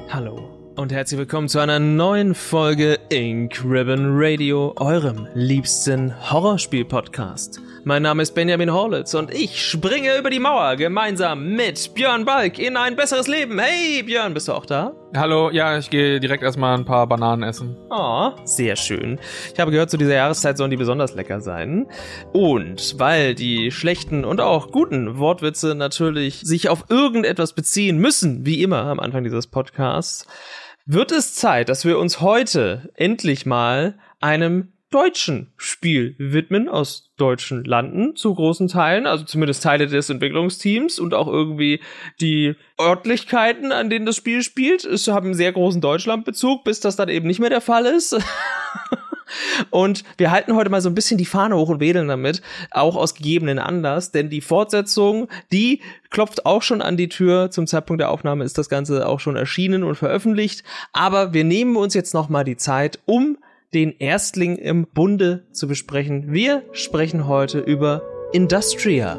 Hallo und herzlich willkommen zu einer neuen Folge Ink Ribbon Radio, eurem liebsten Horrorspiel-Podcast. Mein Name ist Benjamin Horlitz und ich springe über die Mauer gemeinsam mit Björn Balk in ein besseres Leben. Hey Björn, bist du auch da? Hallo, ja, ich gehe direkt erstmal ein paar Bananen essen. Oh, sehr schön. Ich habe gehört, zu dieser Jahreszeit sollen die besonders lecker sein. Und weil die schlechten und auch guten Wortwitze natürlich sich auf irgendetwas beziehen müssen, wie immer am Anfang dieses Podcasts, wird es Zeit, dass wir uns heute endlich mal einem deutschen Spiel widmen, aus deutschen Landen zu großen Teilen, also zumindest Teile des Entwicklungsteams und auch irgendwie die Örtlichkeiten, an denen das Spiel spielt. Es haben einen sehr großen Deutschlandbezug, bis das dann eben nicht mehr der Fall ist. Und wir halten heute mal so ein bisschen die Fahne hoch und wedeln damit, auch aus gegebenen Anlass, denn die Fortsetzung, die klopft auch schon an die Tür. Zum Zeitpunkt der Aufnahme ist das Ganze auch schon erschienen und veröffentlicht, aber wir nehmen uns jetzt nochmal die Zeit, um den Erstling im Bunde zu besprechen. Wir sprechen heute über Industria.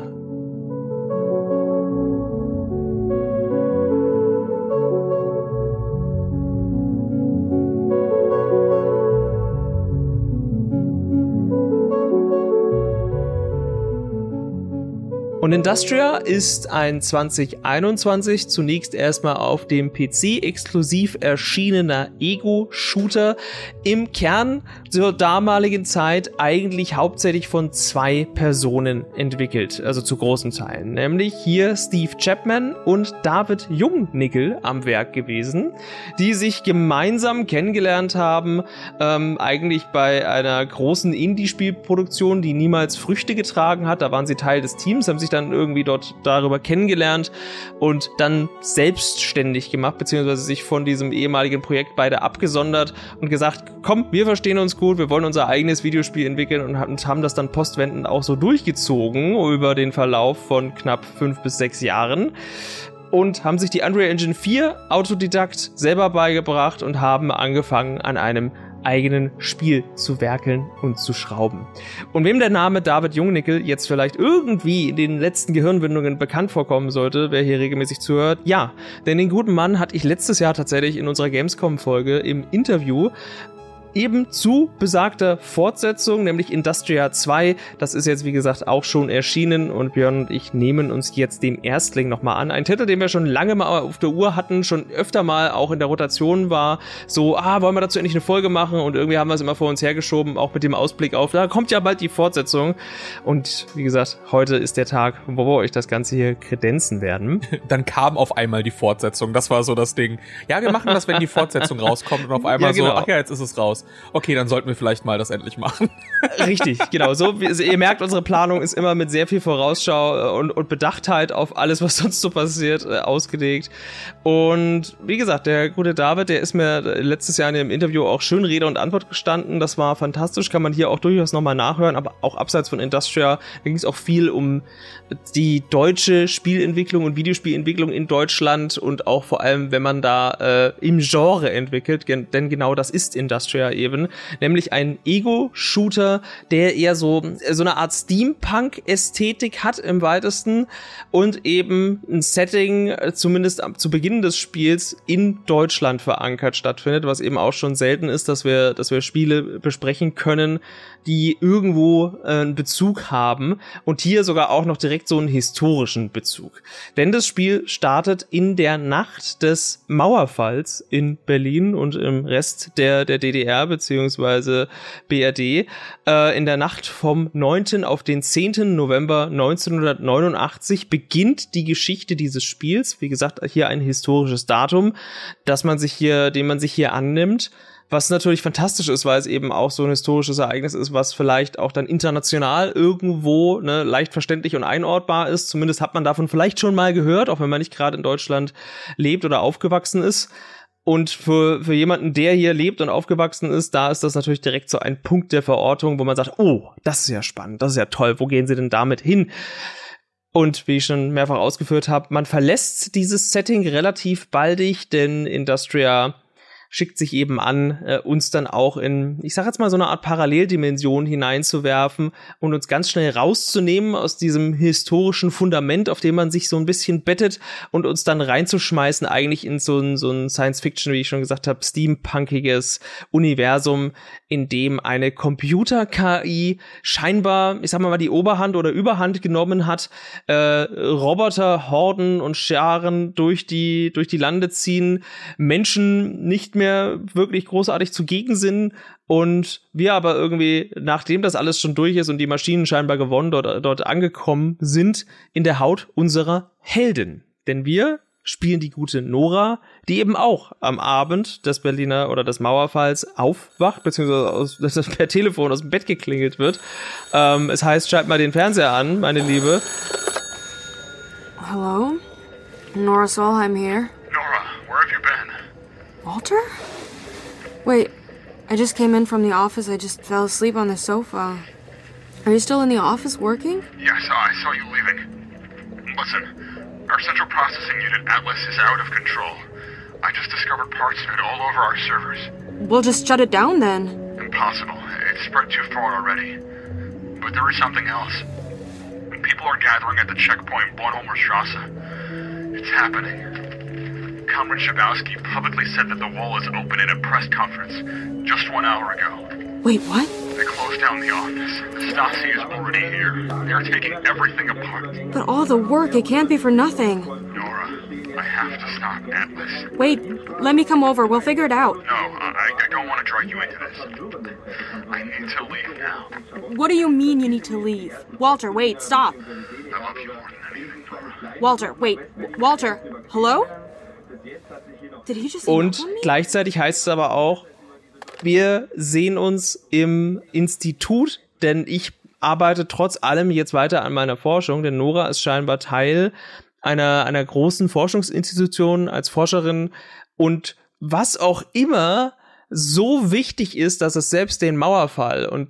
Und Industria ist ein 2021 zunächst erstmal auf dem PC exklusiv erschienener Ego-Shooter, im Kern zur damaligen Zeit eigentlich hauptsächlich von 2 Personen entwickelt, also zu großen Teilen, nämlich hier Steve Chapman und David Jungnickel am Werk gewesen, die sich gemeinsam kennengelernt haben, eigentlich bei einer großen Indie-Spielproduktion, die niemals Früchte getragen hat. Da waren sie Teil des Teams, haben sich dann irgendwie dort darüber kennengelernt und dann selbstständig gemacht, beziehungsweise sich von diesem ehemaligen Projekt beide abgesondert und gesagt, komm, wir verstehen uns gut, wir wollen unser eigenes Videospiel entwickeln und haben das dann postwendend auch so durchgezogen über den Verlauf von knapp 5 bis 6 Jahren. Und haben sich die Unreal Engine 4 Autodidakt selber beigebracht und haben angefangen, an einem eigenen Spiel zu werkeln und zu schrauben. Und wem der Name David Jungnickel jetzt vielleicht irgendwie in den letzten Gehirnwindungen bekannt vorkommen sollte, wer hier regelmäßig zuhört, ja, denn den guten Mann hatte ich letztes Jahr tatsächlich in unserer Gamescom-Folge im Interview eben zu besagter Fortsetzung, nämlich Industria 2. Das ist jetzt, wie gesagt, auch schon erschienen und Björn und ich nehmen uns jetzt dem Erstling nochmal an. Ein Titel, den wir schon lange mal auf der Uhr hatten, schon öfter mal auch in der Rotation war, so, wollen wir dazu endlich eine Folge machen? Und irgendwie haben wir es immer vor uns hergeschoben, auch mit dem Ausblick auf, da kommt ja bald die Fortsetzung. Und wie gesagt, heute ist der Tag, wo wir euch das Ganze hier kredenzen werden. Dann kam auf einmal die Fortsetzung, das war so das Ding. Ja, wir machen das, wenn die Fortsetzung rauskommt und auf einmal ja, genau. So, ach ja, jetzt ist es raus. Okay, dann sollten wir vielleicht mal das endlich machen. Richtig, genau. So, ihr merkt, unsere Planung ist immer mit sehr viel Vorausschau und Bedachtheit auf alles, was sonst so passiert, ausgelegt. Und wie gesagt, der gute David, der ist mir letztes Jahr in dem Interview auch schön Rede und Antwort gestanden. Das war fantastisch, kann man hier auch durchaus nochmal nachhören. Aber auch abseits von Industria, da ging es auch viel um die deutsche Spielentwicklung und Videospielentwicklung in Deutschland und auch vor allem, wenn man da im Genre entwickelt, denn genau das ist Industria eben, nämlich ein Ego-Shooter, der eher so eine Art Steampunk-Ästhetik hat im weitesten und eben ein Setting, zumindest zu Beginn des Spiels, in Deutschland verankert stattfindet, was eben auch schon selten ist, dass wir Spiele besprechen können, die irgendwo einen Bezug haben und hier sogar auch noch direkt so einen historischen Bezug. Denn das Spiel startet in der Nacht des Mauerfalls in Berlin und im Rest der DDR bzw. BRD, in der Nacht vom 9. auf den 10. November 1989 beginnt die Geschichte dieses Spiels. Wie gesagt, hier ein historisches Datum, dem man sich hier annimmt. Was natürlich fantastisch ist, weil es eben auch so ein historisches Ereignis ist, was vielleicht auch dann international irgendwo leicht verständlich und einordbar ist. Zumindest hat man davon vielleicht schon mal gehört, auch wenn man nicht gerade in Deutschland lebt oder aufgewachsen ist. Und für jemanden, der hier lebt und aufgewachsen ist, da ist das natürlich direkt so ein Punkt der Verortung, wo man sagt, oh, das ist ja spannend, das ist ja toll, wo gehen sie denn damit hin? Und wie ich schon mehrfach ausgeführt habe, man verlässt dieses Setting relativ baldig, denn Industria schickt sich eben an, uns dann auch in, ich sag jetzt mal, so eine Art Paralleldimension hineinzuwerfen und uns ganz schnell rauszunehmen aus diesem historischen Fundament, auf dem man sich so ein bisschen bettet, und uns dann reinzuschmeißen eigentlich in so ein Science-Fiction, wie ich schon gesagt habe, steampunkiges Universum, in dem eine Computer-KI scheinbar, ich sag mal, die Oberhand oder Überhand genommen hat, Roboter, Horden und Scharen durch die Lande ziehen, Menschen nicht mehr wirklich großartig zugegen sind und wir aber irgendwie, nachdem das alles schon durch ist und die Maschinen scheinbar gewonnen dort angekommen sind, in der Haut unserer Heldin. Denn wir spielen die gute Nora, die eben auch am Abend des Berliner oder des Mauerfalls aufwacht, beziehungsweise per Telefon aus dem Bett geklingelt wird. Es heißt, schalt mal den Fernseher an, meine Liebe. Hello? Nora Solheim here. Nora, where have you been? Walter? Wait, I just came in from the office. I just fell asleep on the sofa. Are you still in the office working? Yes, I saw you leaving. Listen, our central processing unit, Atlas, is out of control. I just discovered parts of it all over our servers. We'll just shut it down then. Impossible. It's spread too far already. But there is something else. People are gathering at the checkpoint, Bornholmer Strasse. It's happening. Comrade Schabowski publicly said that the wall is open in a press conference just 1 hour ago. Wait, what? They closed down the office. Stasi is already here. They're taking everything apart. But all the work, it can't be for nothing. Nora, I have to stop Atlas. Wait, let me come over. We'll figure it out. No, I don't want to drag you into this. I need to leave now. What do you mean you need to leave? Walter, wait, stop. I love you more than anything, Nora. Walter, wait. Walter, hello? Did he just Und hang up on me? gleichzeitig heißt es aber auch, wir sehen uns im Institut, denn ich arbeite trotz allem jetzt weiter an meiner Forschung, denn Nora ist scheinbar Teil einer großen Forschungsinstitution als Forscherin, und was auch immer so wichtig ist, dass es selbst den Mauerfall und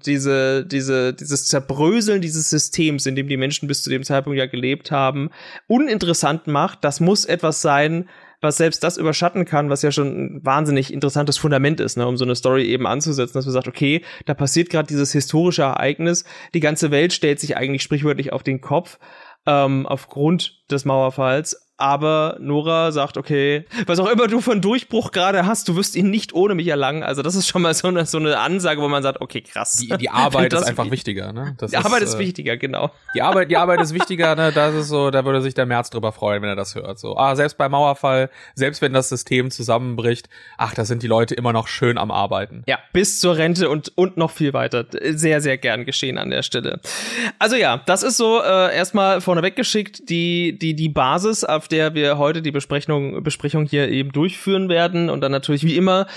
dieses Zerbröseln dieses Systems, in dem die Menschen bis zu dem Zeitpunkt ja gelebt haben, uninteressant macht. Das muss etwas sein, was selbst das überschatten kann, was ja schon ein wahnsinnig interessantes Fundament ist, ne, um so eine Story eben anzusetzen, dass man sagt, okay, da passiert gerade dieses historische Ereignis, die ganze Welt stellt sich eigentlich sprichwörtlich auf den Kopf, aufgrund des Mauerfalls. Aber Nora sagt, okay, was auch immer du für einen Durchbruch gerade hast, du wirst ihn nicht ohne mich erlangen. Also das ist schon mal so eine Ansage, wo man sagt, okay, krass. Die Arbeit ist einfach wichtiger, ne? Die Arbeit ist wichtiger, genau. Die Arbeit ist wichtiger, ne? Das ist so, da würde sich der Merz drüber freuen, wenn er das hört. So, selbst beim Mauerfall, selbst wenn das System zusammenbricht, da sind die Leute immer noch schön am Arbeiten. Ja, bis zur Rente und noch viel weiter. Sehr, sehr gern geschehen an der Stelle. Also ja, das ist so erstmal vorneweg geschickt, die Basis, auf der wir heute die Besprechung hier eben durchführen werden und dann natürlich wie immer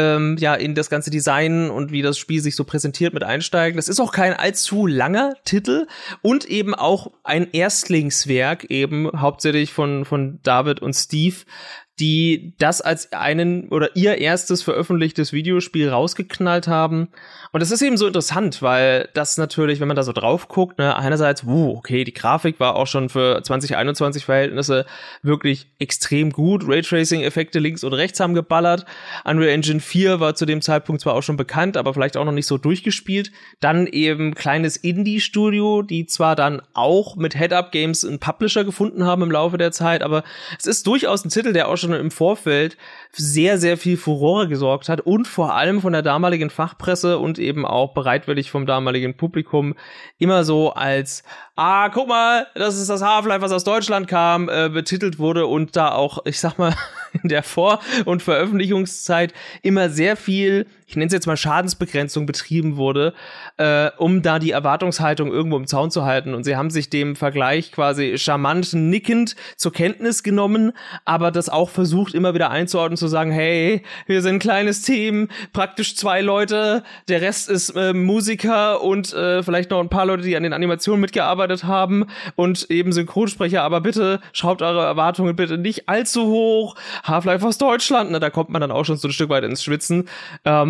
in das ganze Design und wie das Spiel sich so präsentiert mit einsteigen. Das ist auch kein allzu langer Titel und eben auch ein Erstlingswerk, eben hauptsächlich von David und Steve, die das als ihr erstes veröffentlichtes Videospiel rausgeknallt haben. Und das ist eben so interessant, weil das natürlich, wenn man da so drauf guckt, ne, einerseits, okay, die Grafik war auch schon für 2021 Verhältnisse wirklich extrem gut. Raytracing-Effekte links und rechts haben geballert. Unreal Engine 4 war zu dem Zeitpunkt zwar auch schon bekannt, aber vielleicht auch noch nicht so durchgespielt. Dann eben kleines Indie-Studio, die zwar dann auch mit Head-Up Games einen Publisher gefunden haben im Laufe der Zeit, aber es ist durchaus ein Titel, der auch schon im Vorfeld sehr, sehr viel Furore gesorgt hat und vor allem von der damaligen Fachpresse und eben auch bereitwillig vom damaligen Publikum immer so als guck mal, das ist das Half-Life, was aus Deutschland kam, betitelt wurde und da auch, ich sag mal, in der Vor- und Veröffentlichungszeit immer sehr viel, ich nenne es jetzt mal Schadensbegrenzung betrieben wurde, um da die Erwartungshaltung irgendwo im Zaun zu halten. Und sie haben sich dem Vergleich quasi charmant nickend zur Kenntnis genommen, aber das auch versucht immer wieder einzuordnen, zu sagen, hey, wir sind ein kleines Team, praktisch 2 Leute, der Rest ist Musiker und vielleicht noch ein paar Leute, die an den Animationen mitgearbeitet haben und eben Synchronsprecher, aber bitte schraubt eure Erwartungen bitte nicht allzu hoch. Half-Life aus Deutschland, da kommt man dann auch schon so ein Stück weit ins Schwitzen.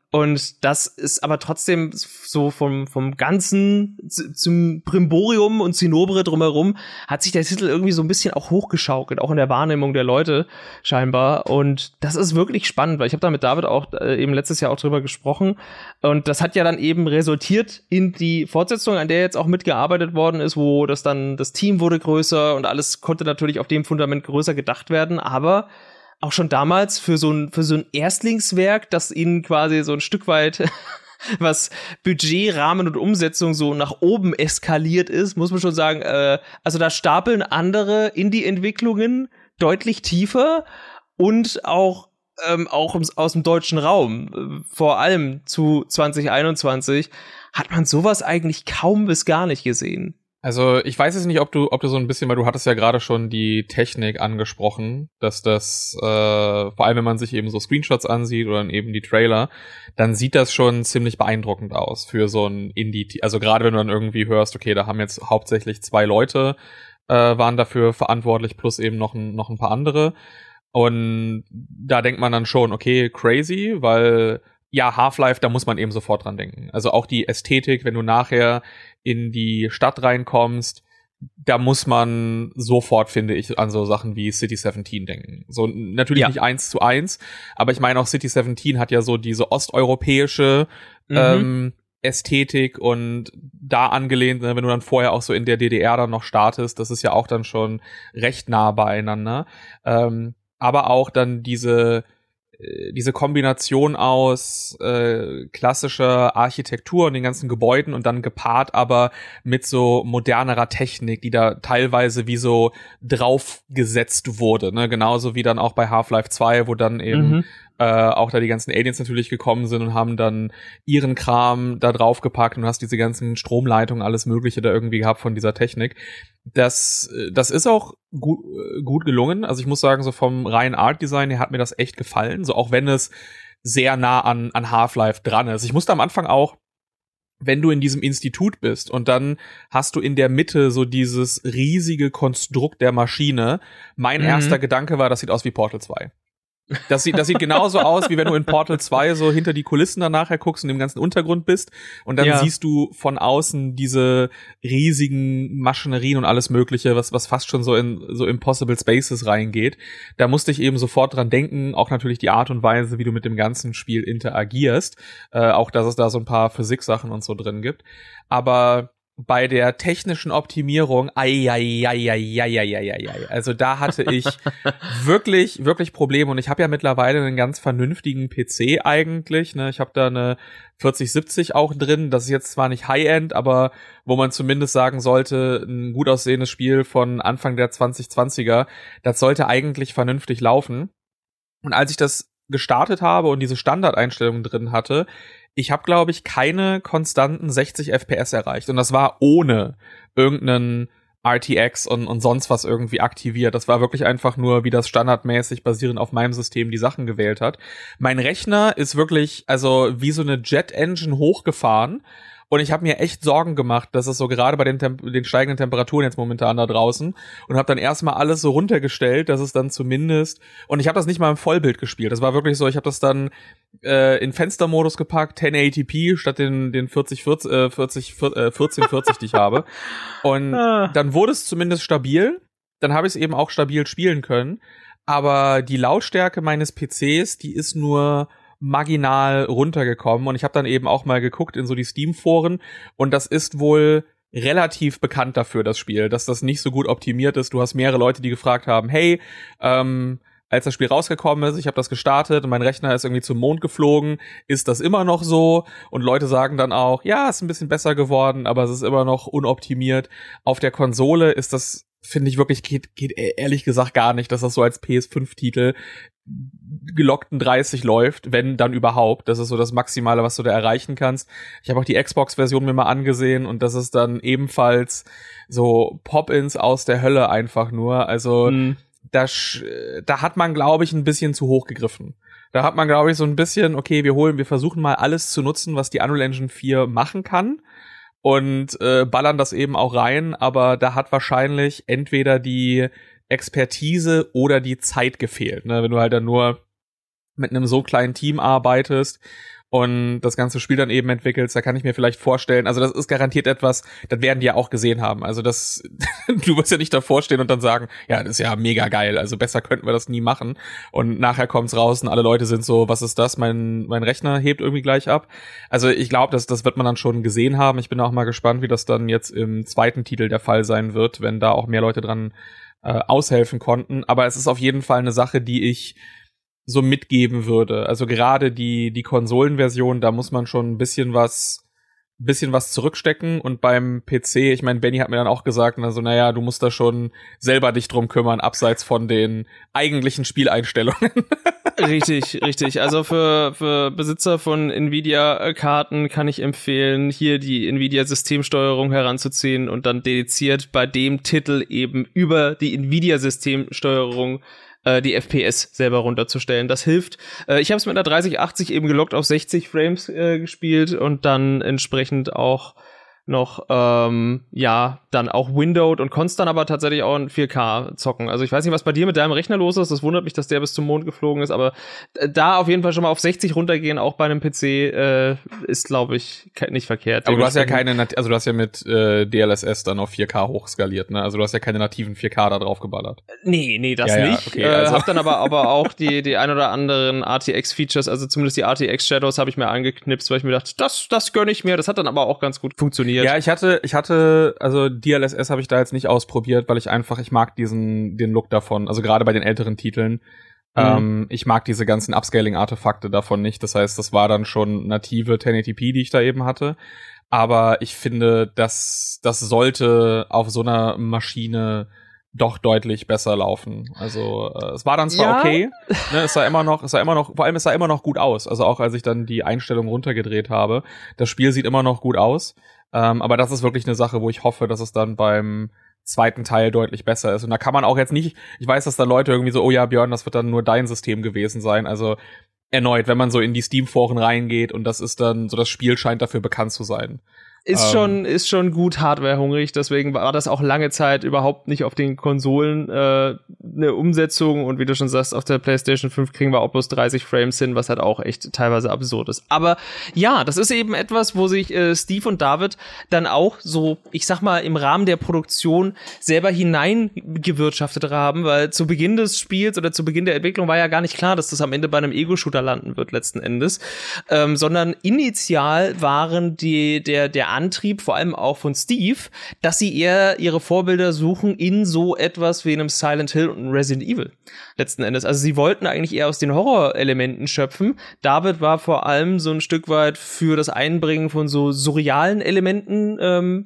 Und das ist aber trotzdem so vom Ganzen zum Brimborium und Zinnobre drumherum hat sich der Titel irgendwie so ein bisschen auch hochgeschaukelt, auch in der Wahrnehmung der Leute scheinbar. Und das ist wirklich spannend, weil ich habe da mit David auch eben letztes Jahr auch drüber gesprochen. Und das hat ja dann eben resultiert in die Fortsetzung, an der jetzt auch mitgearbeitet worden ist, wo das Team wurde größer und alles konnte natürlich auf dem Fundament größer gedacht werden, aber auch schon damals für so ein Erstlingswerk, das ihnen quasi so ein Stück weit was Budget, Rahmen und Umsetzung so nach oben eskaliert ist, muss man schon sagen, also da stapeln andere Indie-Entwicklungen deutlich tiefer und auch aus dem deutschen Raum, vor allem zu 2021, hat man sowas eigentlich kaum bis gar nicht gesehen. Also ich weiß jetzt nicht, ob du so ein bisschen, weil du hattest ja gerade schon die Technik angesprochen, dass das, vor allem wenn man sich eben so Screenshots ansieht oder dann eben die Trailer, dann sieht das schon ziemlich beeindruckend aus für so ein Indie, also gerade wenn du dann irgendwie hörst, okay, da haben jetzt hauptsächlich 2 Leute, waren dafür verantwortlich, plus eben noch ein paar andere. Und da denkt man dann schon, okay, crazy, weil ja, Half-Life, da muss man eben sofort dran denken. Also auch die Ästhetik, wenn du nachher in die Stadt reinkommst, da muss man sofort, finde ich, an so Sachen wie City 17 denken. So natürlich nicht 1:1, aber ich meine auch City 17 hat ja so diese osteuropäische Ästhetik und da angelehnt, wenn du dann vorher auch so in der DDR dann noch startest, das ist ja auch dann schon recht nah beieinander. Aber auch dann diese Kombination aus klassischer Architektur und den ganzen Gebäuden und dann gepaart aber mit so modernerer Technik, die da teilweise wie so draufgesetzt wurde, ne? Genauso wie dann auch bei Half-Life 2, wo dann eben auch da die ganzen Aliens natürlich gekommen sind und haben dann ihren Kram da draufgepackt und hast diese ganzen Stromleitungen, alles Mögliche da irgendwie gehabt von dieser Technik. Das ist auch gut gelungen. Also ich muss sagen, so vom reinen Art-Design her hat mir das echt gefallen. So auch wenn es sehr nah an Half-Life dran ist. Ich musste am Anfang auch, wenn du in diesem Institut bist und dann hast du in der Mitte so dieses riesige Konstrukt der Maschine. Mein erster Gedanke war, das sieht aus wie Portal 2. Das sieht genauso aus, wie wenn du in Portal 2 so hinter die Kulissen dann nachher guckst und im ganzen Untergrund bist und dann siehst du von außen diese riesigen Maschinerien und alles Mögliche, was fast schon so in so Impossible Spaces reingeht. Da musste ich eben sofort dran denken, auch natürlich die Art und Weise, wie du mit dem ganzen Spiel interagierst, auch dass es da so ein paar Physik-Sachen und so drin gibt. Aber bei der technischen Optimierung, also da hatte ich wirklich, wirklich Probleme und ich habe ja mittlerweile einen ganz vernünftigen PC eigentlich, ne, ich habe da eine 4070 auch drin, das ist jetzt zwar nicht High-End, aber wo man zumindest sagen sollte, ein gut aussehendes Spiel von Anfang der 2020er, das sollte eigentlich vernünftig laufen. Und als ich das gestartet habe und diese Standardeinstellungen drin hatte, ich habe, glaube ich, keine konstanten 60 FPS erreicht. Und das war ohne irgendeinen RTX und sonst was irgendwie aktiviert. Das war wirklich einfach nur, wie das standardmäßig basierend auf meinem System die Sachen gewählt hat. Mein Rechner ist wirklich, also wie so eine Jet-Engine hochgefahren. Und ich habe mir echt Sorgen gemacht, dass es so gerade bei den steigenden Temperaturen jetzt momentan da draußen und habe dann erstmal alles so runtergestellt, dass es dann zumindest, und ich habe das nicht mal im Vollbild gespielt. Das war wirklich so, ich habe das dann in Fenstermodus gepackt, 1080p statt den 1440, die ich habe. Und dann wurde es zumindest stabil. Dann habe ich es eben auch stabil spielen können. Aber die Lautstärke meines PCs, die ist nur marginal runtergekommen und ich habe dann eben auch mal geguckt in so die Steam-Foren und das ist wohl relativ bekannt dafür, das Spiel, dass das nicht so gut optimiert ist. Du hast mehrere Leute, die gefragt haben, hey, als das Spiel rausgekommen ist, ich habe das gestartet und mein Rechner ist irgendwie zum Mond geflogen, ist das immer noch so? Und Leute sagen dann auch, ja, ist ein bisschen besser geworden, aber es ist immer noch unoptimiert. Auf der Konsole ist das, finde ich wirklich, geht ehrlich gesagt gar nicht, dass das so als PS5-Titel gelockten 30 läuft, wenn dann überhaupt. Das ist so das Maximale, was du da erreichen kannst. Ich habe auch die Xbox-Version mir mal angesehen und das ist dann ebenfalls so Pop-ins aus der Hölle einfach nur. Also da hat man, glaube ich, ein bisschen zu hoch gegriffen. Da hat man, glaube ich, so ein bisschen, okay, wir versuchen mal alles zu nutzen, was die Unreal Engine 4 machen kann und ballern das eben auch rein, aber da hat wahrscheinlich entweder die Expertise oder die Zeit gefehlt, ne? Wenn du halt dann nur mit einem so kleinen Team arbeitest und das ganze Spiel dann eben entwickelst, da kann ich mir vielleicht vorstellen, also das ist garantiert etwas, das werden die ja auch gesehen haben. Also das, du wirst ja nicht davor stehen und dann sagen, ja, das ist ja mega geil, also besser könnten wir das nie machen. Und nachher kommt's raus und alle Leute sind so, was ist das? Mein Rechner hebt irgendwie gleich ab. Also ich glaube, das wird man dann schon gesehen haben. Ich bin auch mal gespannt, wie das dann jetzt im zweiten Titel der Fall sein wird, wenn da auch mehr Leute dran aushelfen konnten. Aber es ist auf jeden Fall eine Sache, die ich so mitgeben würde. Also gerade die Konsolenversion, da muss man schon ein bisschen was zurückstecken, und beim PC, ich meine, Benny hat mir dann auch gesagt, also naja, du musst da schon selber dich drum kümmern, abseits von den eigentlichen Spieleinstellungen. Richtig. Also für Besitzer von Nvidia-Karten kann ich empfehlen, hier die Nvidia-Systemsteuerung heranzuziehen und dann dediziert bei dem Titel eben über die Nvidia-Systemsteuerung die FPS selber runterzustellen. Das hilft. Ich habe es mit einer 3080 eben gelockt auf 60 Frames gespielt und dann entsprechend auch noch, dann auch windowed und konntest dann aber tatsächlich auch in 4K zocken. Also ich weiß nicht, was bei dir mit deinem Rechner los ist. Das wundert mich, dass der bis zum Mond geflogen ist, aber da auf jeden Fall schon mal auf 60 runtergehen, auch bei einem PC, ist, glaube ich, nicht verkehrt. Aber du hast ja du hast ja mit DLSS dann auf 4K hochskaliert, ne? Also du hast ja keine nativen 4K da drauf geballert. Nee, das nicht. Okay, also. Hab dann aber auch die ein oder anderen RTX-Features, also zumindest die RTX-Shadows habe ich mir angeknipst, weil ich mir dachte, das gönne ich mir. Das hat dann aber auch ganz gut funktioniert. Ja, ich hatte, also DLSS habe ich da jetzt nicht ausprobiert, weil ich mag den Look davon, also gerade bei den älteren Titeln. Ich mag diese ganzen Upscaling-Artefakte davon nicht. Das heißt, das war dann schon native 1080p, die ich da eben hatte. Aber ich finde, das sollte auf so einer Maschine doch deutlich besser laufen. Also es war dann zwar okay, ne, es sah immer noch, vor allem es sah immer noch gut aus. Also auch als ich dann die Einstellung runtergedreht habe, das Spiel sieht immer noch gut aus. Aber das ist wirklich eine Sache, wo ich hoffe, dass es dann beim zweiten Teil deutlich besser ist. Und da kann man auch jetzt nicht, ich weiß, dass da Leute irgendwie so, oh ja, Björn, das wird dann nur dein System gewesen sein. Also erneut, wenn man so in die Steam-Foren reingeht und das ist dann so, das Spiel scheint dafür bekannt zu sein. Ist schon gut hardwarehungrig, deswegen war das auch lange Zeit überhaupt nicht auf den Konsolen eine Umsetzung, und wie du schon sagst, auf der PlayStation 5 kriegen wir auch bloß 30 Frames hin, was halt auch echt teilweise absurd ist. Aber ja, das ist eben etwas, wo sich Steve und David dann auch so, ich sag mal, im Rahmen der Produktion selber hineingewirtschaftet haben, weil zu Beginn des Spiels oder zu Beginn der Entwicklung war ja gar nicht klar, dass das am Ende bei einem Ego-Shooter landen wird letzten Endes, sondern initial waren der Antrieb, vor allem auch von Steve, dass sie eher ihre Vorbilder suchen in so etwas wie einem Silent Hill und einem Resident Evil letzten Endes. Also sie wollten eigentlich eher aus den Horrorelementen schöpfen. David war vor allem so ein Stück weit für das Einbringen von so surrealen Elementen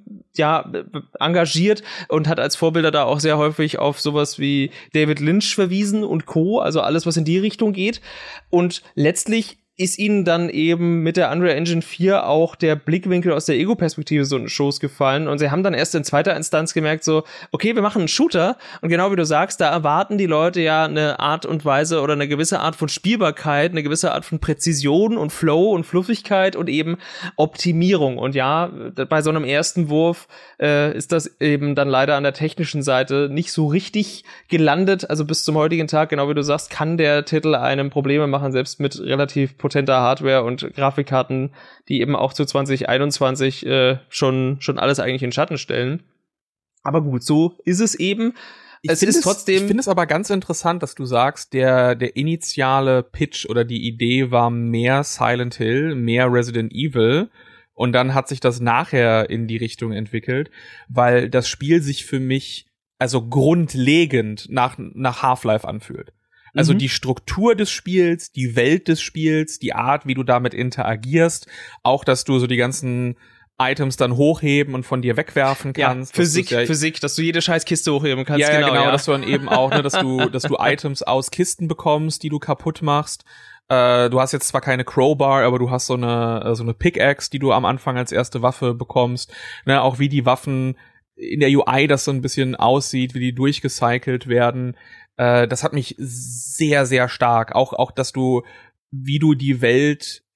engagiert und hat als Vorbilder da auch sehr häufig auf sowas wie David Lynch verwiesen und Co., also alles, was in die Richtung geht. Und letztlich ist ihnen dann eben mit der Unreal Engine 4 auch der Blickwinkel aus der Ego-Perspektive so in den Schoß gefallen, und sie haben dann erst in zweiter Instanz gemerkt so, okay, wir machen einen Shooter, und genau wie du sagst, da erwarten die Leute ja eine Art und Weise oder eine gewisse Art von Spielbarkeit, eine gewisse Art von Präzision und Flow und Fluffigkeit und eben Optimierung, und ja, bei so einem ersten Wurf ist das eben dann leider an der technischen Seite nicht so richtig gelandet, also bis zum heutigen Tag, genau wie du sagst, kann der Titel einem Probleme machen, selbst mit relativ potenter Hardware und Grafikkarten, die eben auch zu 2021 schon alles eigentlich in den Schatten stellen. Aber gut, so ist es eben. Ich finde es aber ganz interessant, dass du sagst, der initiale Pitch oder die Idee war mehr Silent Hill, mehr Resident Evil, und dann hat sich das nachher in die Richtung entwickelt, weil das Spiel sich für mich also grundlegend nach Half-Life anfühlt. Also die Struktur des Spiels, die Welt des Spiels, die Art, wie du damit interagierst, auch, dass du so die ganzen Items dann hochheben und von dir wegwerfen kannst. Ja, Physik, dass du jede Scheißkiste hochheben kannst. Ja, genau, dass du dann eben auch, ne, dass du Items aus Kisten bekommst, die du kaputt machst. Du hast jetzt zwar keine Crowbar, aber du hast so eine Pickaxe, die du am Anfang als erste Waffe bekommst. Ne, auch wie die Waffen in der UI das so ein bisschen aussieht, wie die durchgecycelt werden. Das hat mich sehr, sehr stark. Auch, dass wie du die Welt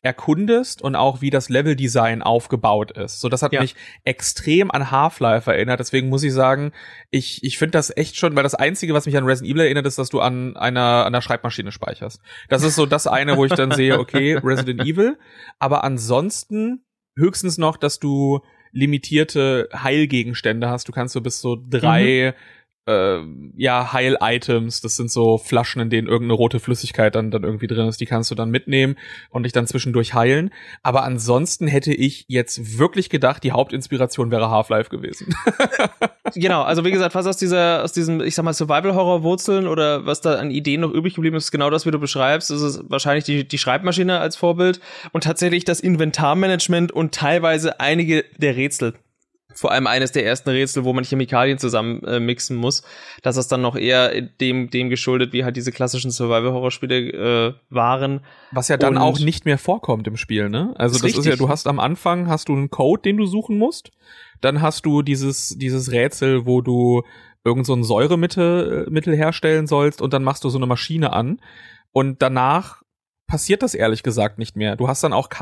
erkundest und auch wie das Leveldesign aufgebaut ist. So, das hat mich extrem an Half-Life erinnert. Deswegen muss ich sagen, ich finde das echt schon, weil das Einzige, was mich an Resident Evil erinnert, ist, dass du an einer Schreibmaschine speicherst. Das ist so das eine, wo ich dann sehe, okay, Resident Evil. Aber ansonsten höchstens noch, dass du limitierte Heilgegenstände hast. Du kannst so bis so 3 Heil-Items, das sind so Flaschen, in denen irgendeine rote Flüssigkeit dann irgendwie drin ist, die kannst du dann mitnehmen und dich dann zwischendurch heilen. Aber ansonsten hätte ich jetzt wirklich gedacht, die Hauptinspiration wäre Half-Life gewesen. Genau, also wie gesagt, was aus diesem, ich sag mal, Survival-Horror-Wurzeln oder was da an Ideen noch übrig geblieben ist, genau das, wie du beschreibst, ist es wahrscheinlich die Schreibmaschine als Vorbild und tatsächlich das Inventarmanagement und teilweise einige der Rätsel. Vor allem eines der ersten Rätsel, wo man Chemikalien zusammen mixen muss. Das ist dann noch eher dem geschuldet, wie halt diese klassischen Survival-Horror-Spiele waren. Was ja dann auch nicht mehr vorkommt im Spiel, ne? Also das ist ja, du hast am Anfang einen Code, den du suchen musst. Dann hast du dieses Rätsel, wo du irgend so ein Säuremittel herstellen sollst und dann machst du so eine Maschine an. Und danach passiert das ehrlich gesagt nicht mehr. Du hast dann auch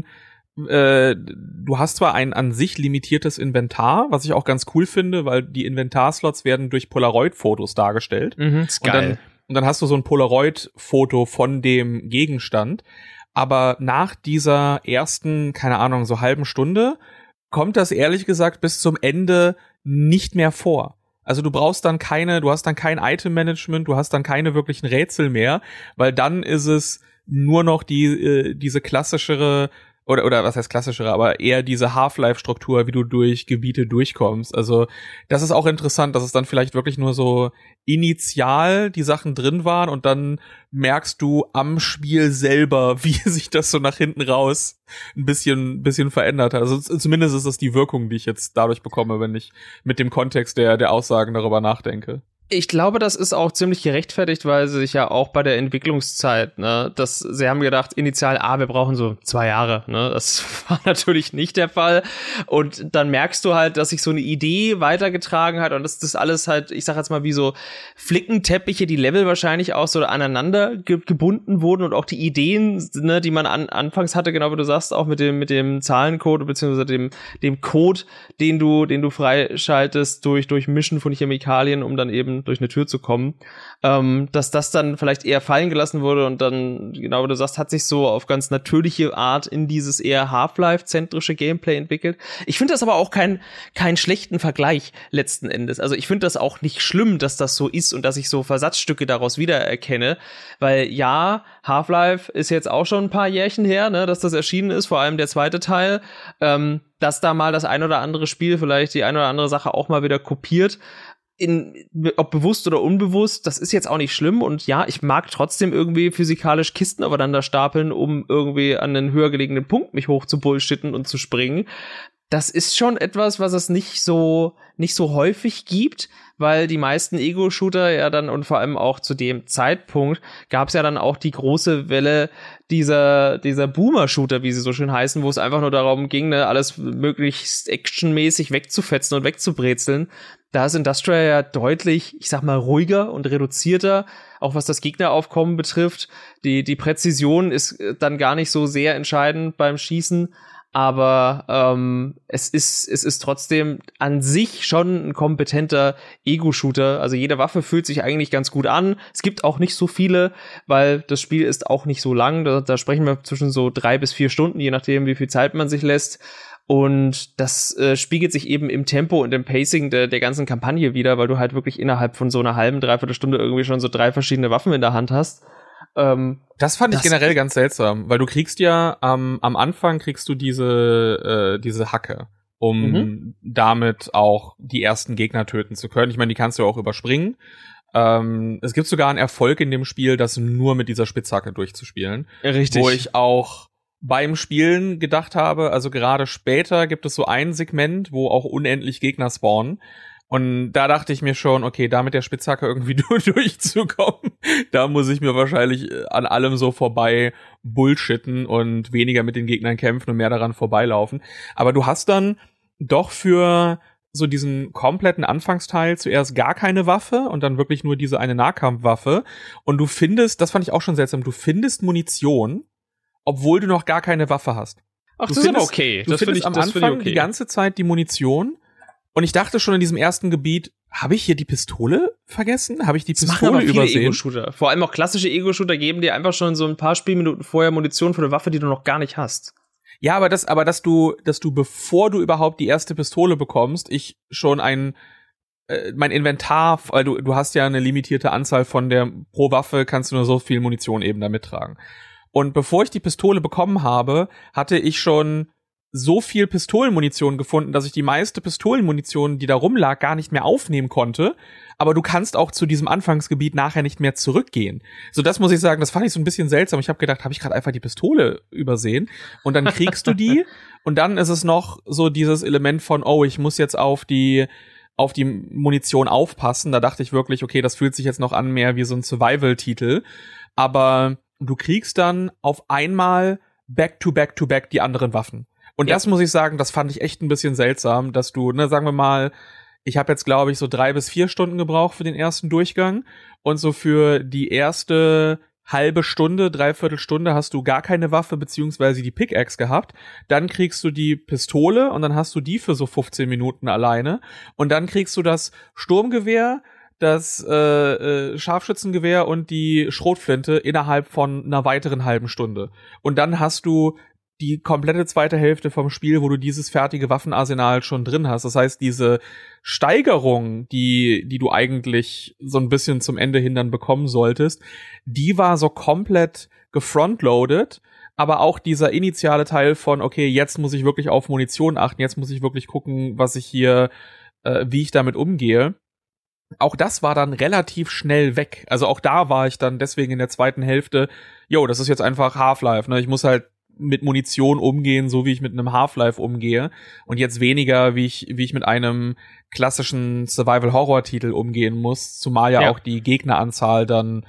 du hast zwar ein an sich limitiertes Inventar, was ich auch ganz cool finde, weil die Inventarslots werden durch Polaroid-Fotos dargestellt. Ist geil. Und dann hast du so ein Polaroid-Foto von dem Gegenstand. Aber nach dieser ersten, keine Ahnung, so halben Stunde kommt das ehrlich gesagt bis zum Ende nicht mehr vor. Also du hast dann kein Item-Management, du hast dann keine wirklichen Rätsel mehr, weil dann ist es nur noch diese klassischere oder was heißt klassischere, aber eher diese Half-Life-Struktur, wie du durch Gebiete durchkommst. Also das ist auch interessant, dass es dann vielleicht wirklich nur so initial die Sachen drin waren und dann merkst du am Spiel selber, wie sich das so nach hinten raus ein bisschen verändert hat. Also zumindest ist das die Wirkung, die ich jetzt dadurch bekomme, wenn ich mit dem Kontext der Aussagen darüber nachdenke. Ich glaube, das ist auch ziemlich gerechtfertigt, weil sie sich ja auch bei der Entwicklungszeit, ne, sie haben gedacht, initial, wir brauchen so 2 Jahre, ne, das war natürlich nicht der Fall und dann merkst du halt, dass sich so eine Idee weitergetragen hat und dass das alles halt, ich sag jetzt mal wie so Flickenteppiche, die Level wahrscheinlich auch so aneinander gebunden wurden und auch die Ideen, ne, die man anfangs hatte, genau wie du sagst, auch mit dem Zahlencode beziehungsweise dem Code, den du freischaltest durch Mischen von Chemikalien, um dann eben durch eine Tür zu kommen, dass das dann vielleicht eher fallen gelassen wurde und dann, genau wie du sagst, hat sich so auf ganz natürliche Art in dieses eher Half-Life-zentrische Gameplay entwickelt. Ich finde das aber auch keinen schlechten Vergleich letzten Endes. Also ich finde das auch nicht schlimm, dass das so ist und dass ich so Versatzstücke daraus wiedererkenne, weil ja, Half-Life ist jetzt auch schon ein paar Jährchen her, ne, dass das erschienen ist, vor allem der zweite Teil, dass da mal das ein oder andere Spiel vielleicht die ein oder andere Sache auch mal wieder kopiert, ob bewusst oder unbewusst, das ist jetzt auch nicht schlimm und ja, ich mag trotzdem irgendwie physikalisch Kisten aufeinander stapeln, um irgendwie an einen höher gelegenen Punkt mich hoch zu bullshitten und zu springen. Das ist schon etwas, was es nicht so häufig gibt, weil die meisten Ego-Shooter ja dann und vor allem auch zu dem Zeitpunkt gab es ja dann auch die große Welle dieser Boomer-Shooter, wie sie so schön heißen, wo es einfach nur darum ging, ne, alles möglichst actionmäßig wegzufetzen und wegzubrezeln. Da ist Industrial ja deutlich, ich sag mal, ruhiger und reduzierter, auch was das Gegneraufkommen betrifft. Die Präzision ist dann gar nicht so sehr entscheidend beim Schießen, aber es ist trotzdem an sich schon ein kompetenter Ego-Shooter. Also jede Waffe fühlt sich eigentlich ganz gut an. Es gibt auch nicht so viele, weil das Spiel ist auch nicht so lang. Da sprechen wir zwischen so 3 bis 4 Stunden, je nachdem, wie viel Zeit man sich lässt. Und das spiegelt sich eben im Tempo und im Pacing der ganzen Kampagne wieder, weil du halt wirklich innerhalb von so einer halben, dreiviertel Stunde irgendwie schon so 3 verschiedene Waffen in der Hand hast. Das fand ich generell ganz seltsam, weil du kriegst ja am Anfang kriegst du diese Hacke, um damit auch die ersten Gegner töten zu können. Ich meine, die kannst du auch überspringen. Es gibt sogar einen Erfolg in dem Spiel, das nur mit dieser Spitzhacke durchzuspielen. Richtig. Wo ich auch beim Spielen gedacht habe, also gerade später gibt es so ein Segment, wo auch unendlich Gegner spawnen. Und da dachte ich mir schon, okay, da mit der Spitzhacke irgendwie durchzukommen, da muss ich mir wahrscheinlich an allem so vorbei bullshitten und weniger mit den Gegnern kämpfen und mehr daran vorbeilaufen. Aber du hast dann doch für so diesen kompletten Anfangsteil zuerst gar keine Waffe und dann wirklich nur diese eine Nahkampfwaffe. Und du findest, das fand ich auch schon seltsam, du findest Munition. obwohl du noch gar keine Waffe hast. Ach, das ist aber okay. Du findest am Anfang die ganze Zeit die Munition und ich dachte schon in diesem ersten Gebiet, habe ich hier die Pistole vergessen? Habe ich die Pistole übersehen? Ego-Shooter. Vor allem auch klassische Ego-Shooter geben dir einfach schon so ein paar Spielminuten vorher Munition für eine Waffe, die du noch gar nicht hast. Ja, aber dass du, bevor du überhaupt die erste Pistole bekommst, ich schon mein Inventar, weil du hast ja eine limitierte Anzahl von der, pro Waffe kannst du nur so viel Munition eben da mittragen. Und bevor ich die Pistole bekommen habe, hatte ich schon so viel Pistolenmunition gefunden, dass ich die meiste Pistolenmunition, die da rumlag, gar nicht mehr aufnehmen konnte. Aber du kannst auch zu diesem Anfangsgebiet nachher nicht mehr zurückgehen. So, das muss ich sagen, das fand ich so ein bisschen seltsam. Ich habe gedacht, habe ich gerade einfach die Pistole übersehen? Und dann kriegst du die und dann ist es noch so dieses Element von, oh, ich muss jetzt auf die Munition aufpassen. Da dachte ich wirklich, okay, das fühlt sich jetzt noch an mehr wie so ein Survival-Titel. Aber du kriegst dann auf einmal back to back die anderen Waffen. Und das muss ich sagen, das fand ich echt ein bisschen seltsam, dass du, sagen wir mal, ich habe jetzt, glaube ich, so 3 bis 4 Stunden gebraucht für den ersten Durchgang und so für die erste halbe Stunde, 3/4 Stunde hast du gar keine Waffe beziehungsweise die Pickaxe gehabt. Dann kriegst du die Pistole und dann hast du die für so 15 Minuten alleine und dann kriegst du das Sturmgewehr, das Scharfschützengewehr und die Schrotflinte innerhalb von einer weiteren halben Stunde. Und dann hast du die komplette zweite Hälfte vom Spiel, wo du dieses fertige Waffenarsenal schon drin hast. Das heißt, diese Steigerung, die du eigentlich so ein bisschen zum Ende hin dann bekommen solltest, die war so komplett gefrontloaded, aber auch dieser initiale Teil von, okay, jetzt muss ich wirklich auf Munition achten, jetzt muss ich wirklich gucken, was ich hier, wie ich damit umgehe. Auch das war dann relativ schnell weg. Also auch da war ich dann deswegen in der zweiten Hälfte, das ist jetzt einfach Half-Life, ne? Ich muss halt mit Munition umgehen, so wie ich mit einem Half-Life umgehe und jetzt weniger, wie ich mit einem klassischen Survival-Horror-Titel umgehen muss, zumal ja auch die Gegneranzahl dann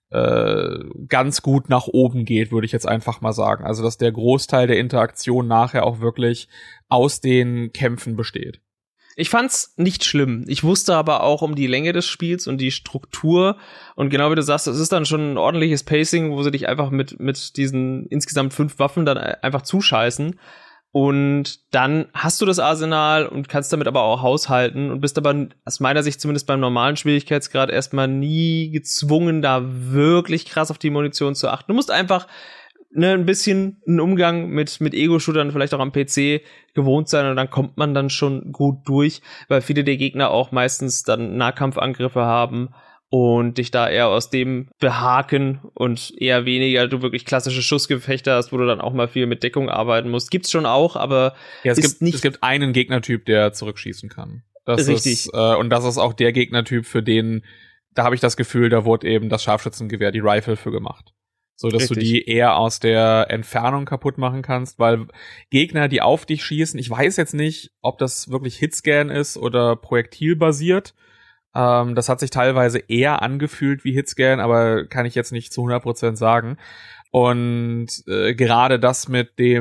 ganz gut nach oben geht, würde ich jetzt einfach mal sagen. Also, dass der Großteil der Interaktion nachher auch wirklich aus den Kämpfen besteht. Ich fand's nicht schlimm. Ich wusste aber auch um die Länge des Spiels und die Struktur. Und genau wie du sagst, es ist dann schon ein ordentliches Pacing, wo sie dich einfach mit diesen insgesamt 5 Waffen dann einfach zuscheißen. Und dann hast du das Arsenal und kannst damit aber auch haushalten und bist aber aus meiner Sicht zumindest beim normalen Schwierigkeitsgrad erstmal nie gezwungen, da wirklich krass auf die Munition zu achten. Du musst einfach ein bisschen einen Umgang mit Ego-Shootern vielleicht auch am PC gewohnt sein und dann kommt man dann schon gut durch, weil viele der Gegner auch meistens dann Nahkampfangriffe haben und dich da eher aus dem behaken und eher weniger du wirklich klassische Schussgefechte hast, wo du dann auch mal viel mit Deckung arbeiten musst. Gibt's schon auch, aber es gibt einen Gegnertyp, der zurückschießen kann. Das richtig. Und das ist auch der Gegnertyp, für den, da habe ich das Gefühl, da wurde eben das Scharfschützengewehr, die Rifle für gemacht. So, dass du die eher aus der Entfernung kaputt machen kannst, weil Gegner, die auf dich schießen, ich weiß jetzt nicht, ob das wirklich Hitscan ist oder projektilbasiert. Das hat sich teilweise eher angefühlt wie Hitscan, aber kann ich jetzt nicht zu 100% sagen. Und gerade das mit der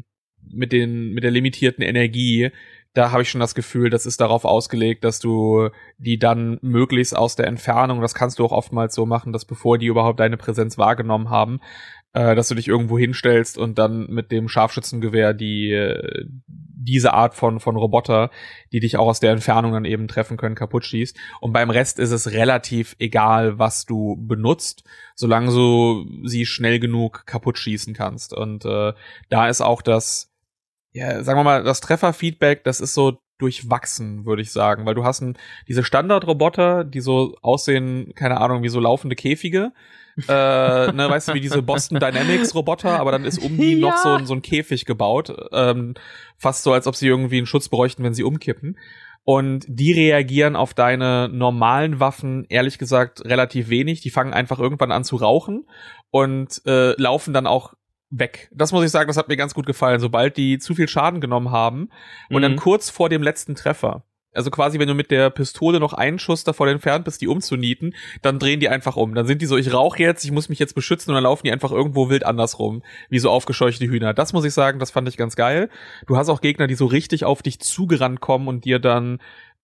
limitierten Energie, da habe ich schon das Gefühl, das ist darauf ausgelegt, dass du die dann möglichst aus der Entfernung, das kannst du auch oftmals so machen, dass bevor die überhaupt deine Präsenz wahrgenommen haben, dass du dich irgendwo hinstellst und dann mit dem Scharfschützengewehr diese Art von Roboter, die dich auch aus der Entfernung dann eben treffen können, kaputt schießt. Und beim Rest ist es relativ egal, was du benutzt, solange du sie schnell genug kaputt schießen kannst. Und da ist auch das, sagen wir mal, das Trefferfeedback, das ist so durchwachsen, würde ich sagen, weil du hast diese Standardroboter, die so aussehen, keine Ahnung, wie so laufende Käfige, weißt du, wie diese Boston Dynamics Roboter, aber dann ist um die noch so ein Käfig gebaut, fast so, als ob sie irgendwie einen Schutz bräuchten, wenn sie umkippen. Und die reagieren auf deine normalen Waffen, ehrlich gesagt, relativ wenig. Die fangen einfach irgendwann an zu rauchen und laufen dann auch weg. Das muss ich sagen, das hat mir ganz gut gefallen. Sobald die zu viel Schaden genommen haben und dann kurz vor dem letzten Treffer, also quasi, wenn du mit der Pistole noch einen Schuss davon entfernt bist, die umzunieten, dann drehen die einfach um. Dann sind die so, ich rauche jetzt, ich muss mich jetzt beschützen und dann laufen die einfach irgendwo wild andersrum, wie so aufgescheuchte Hühner. Das muss ich sagen, das fand ich ganz geil. Du hast auch Gegner, die so richtig auf dich zugerannt kommen und dir dann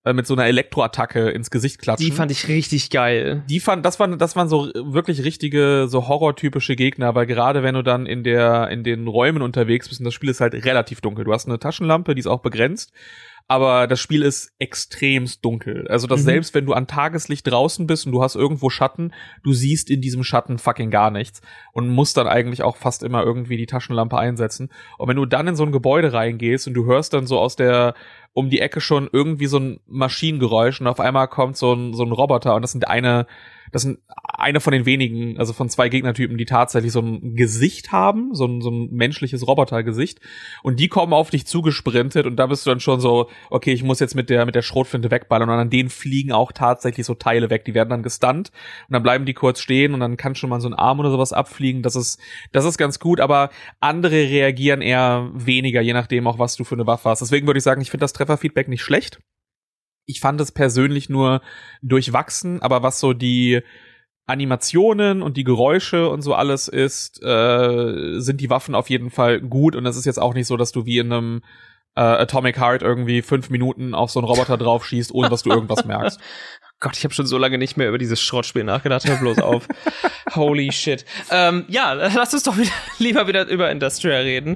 mit so einer Elektroattacke ins Gesicht klatschen. Die fand ich richtig geil. Das waren so wirklich richtige, so horrortypische Gegner, weil gerade wenn du dann in den Räumen unterwegs bist, und das Spiel ist halt relativ dunkel. Du hast eine Taschenlampe, die ist auch begrenzt. Aber das Spiel ist extremst dunkel. Also, dass selbst wenn du an Tageslicht draußen bist und du hast irgendwo Schatten, du siehst in diesem Schatten fucking gar nichts und musst dann eigentlich auch fast immer irgendwie die Taschenlampe einsetzen. Und wenn du dann in so ein Gebäude reingehst und du hörst dann so um die Ecke schon irgendwie so ein Maschinengeräusch und auf einmal kommt so ein Roboter und das sind eine von den wenigen, also von 2 Gegnertypen, die tatsächlich so ein Gesicht haben, so ein menschliches Robotergesicht, und die kommen auf dich zugesprintet und da bist du dann schon so, okay, ich muss jetzt mit der Schrotflinte wegballern, und an denen fliegen auch tatsächlich so Teile weg, die werden dann gestunt und dann bleiben die kurz stehen und dann kann schon mal so ein Arm oder sowas abfliegen, das ist ganz gut, aber andere reagieren eher weniger, je nachdem auch, was du für eine Waffe hast. Deswegen würde ich sagen, ich finde das Trefferfeedback nicht schlecht. Ich fand es persönlich nur durchwachsen, aber was so die Animationen und die Geräusche und so alles ist, sind die Waffen auf jeden Fall gut, und es ist jetzt auch nicht so, dass du wie in einem Atomic Heart irgendwie 5 Minuten auf so einen Roboter drauf schießt, ohne dass du irgendwas merkst. Gott, ich habe schon so lange nicht mehr über dieses Schrottspiel nachgedacht. Hör bloß auf. Holy shit. Ja, lass uns doch lieber wieder über Industria reden.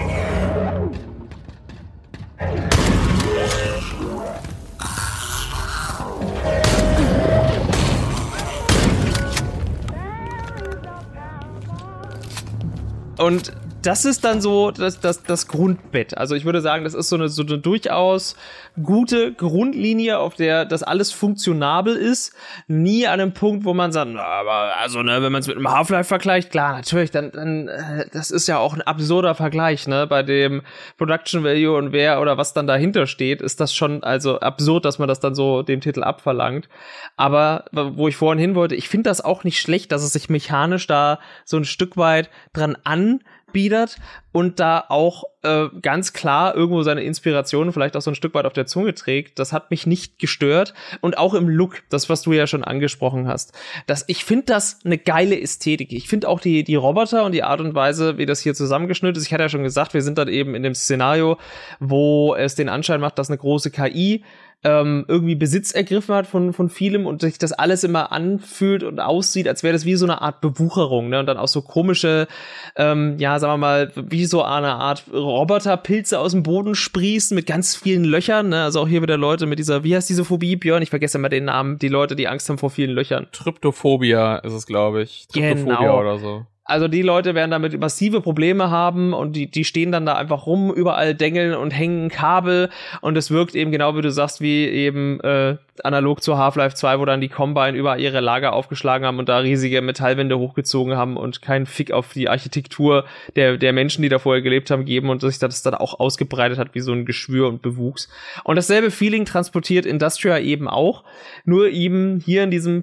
Und das ist dann so das Grundbett. Also ich würde sagen, das ist so eine durchaus gute Grundlinie, auf der das alles funktionabel ist. Nie an einem Punkt, wo man sagt, na, aber also ne, wenn man es mit einem Half-Life vergleicht, klar, natürlich, dann das ist ja auch ein absurder Vergleich, ne? Bei dem Production Value und wer oder was dann dahinter steht, ist das schon also absurd, dass man das dann so dem Titel abverlangt. Aber wo ich vorhin hin wollte, ich finde das auch nicht schlecht, dass es sich mechanisch da so ein Stück weit dran anbietet und da auch ganz klar irgendwo seine Inspiration vielleicht auch so ein Stück weit auf der Zunge trägt. Das hat mich nicht gestört. Und auch im Look, das, was du ja schon angesprochen hast. Ich finde das eine geile Ästhetik. Ich finde auch die Roboter und die Art und Weise, wie das hier zusammengeschnürt ist. Ich hatte ja schon gesagt, wir sind dann eben in dem Szenario, wo es den Anschein macht, dass eine große KI irgendwie Besitz ergriffen hat von vielem und sich das alles immer anfühlt und aussieht, als wäre das wie so eine Art Bewucherung, ne? Und dann auch so komische, sagen wir mal, wie so eine Art Roboterpilze aus dem Boden sprießen mit ganz vielen Löchern, ne? Also auch hier wieder Leute mit dieser, wie heißt diese Phobie, Björn? Ich vergesse immer den Namen, die Leute, die Angst haben vor vielen Löchern. Tryptophobia ist es, glaube ich. Tryptophobia genau. Oder so. Also die Leute werden damit massive Probleme haben und die stehen dann da einfach rum, überall dengeln und hängen Kabel und es wirkt eben genau, wie du sagst, wie eben analog zu Half-Life 2, wo dann die Combine überall ihre Lager aufgeschlagen haben und da riesige Metallwände hochgezogen haben und keinen Fick auf die Architektur der Menschen, die da vorher gelebt haben, geben und sich das dann auch ausgebreitet hat wie so ein Geschwür und Bewuchs. Und dasselbe Feeling transportiert Industria eben auch, nur eben hier in diesem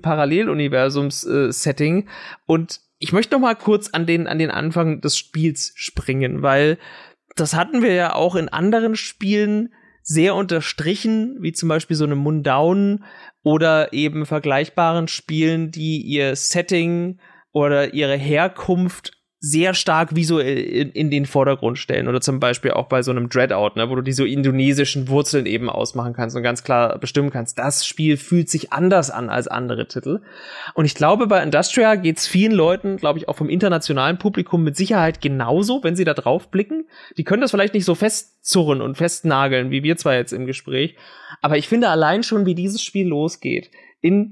Paralleluniversums-Setting. Und ich möchte noch mal kurz an den Anfang des Spiels springen, weil das hatten wir ja auch in anderen Spielen sehr unterstrichen, wie zum Beispiel so eine Mundown oder eben vergleichbaren Spielen, die ihr Setting oder ihre Herkunft sehr stark visuell in den Vordergrund stellen. Oder zum Beispiel auch bei so einem Dreadout, ne, wo du die so indonesischen Wurzeln eben ausmachen kannst und ganz klar bestimmen kannst, das Spiel fühlt sich anders an als andere Titel. Und ich glaube, bei Industria geht's vielen Leuten, glaube ich, auch vom internationalen Publikum mit Sicherheit genauso, wenn sie da drauf blicken. Die können das vielleicht nicht so festzurren und festnageln, wie wir zwar jetzt im Gespräch. Aber ich finde allein schon, wie dieses Spiel losgeht, in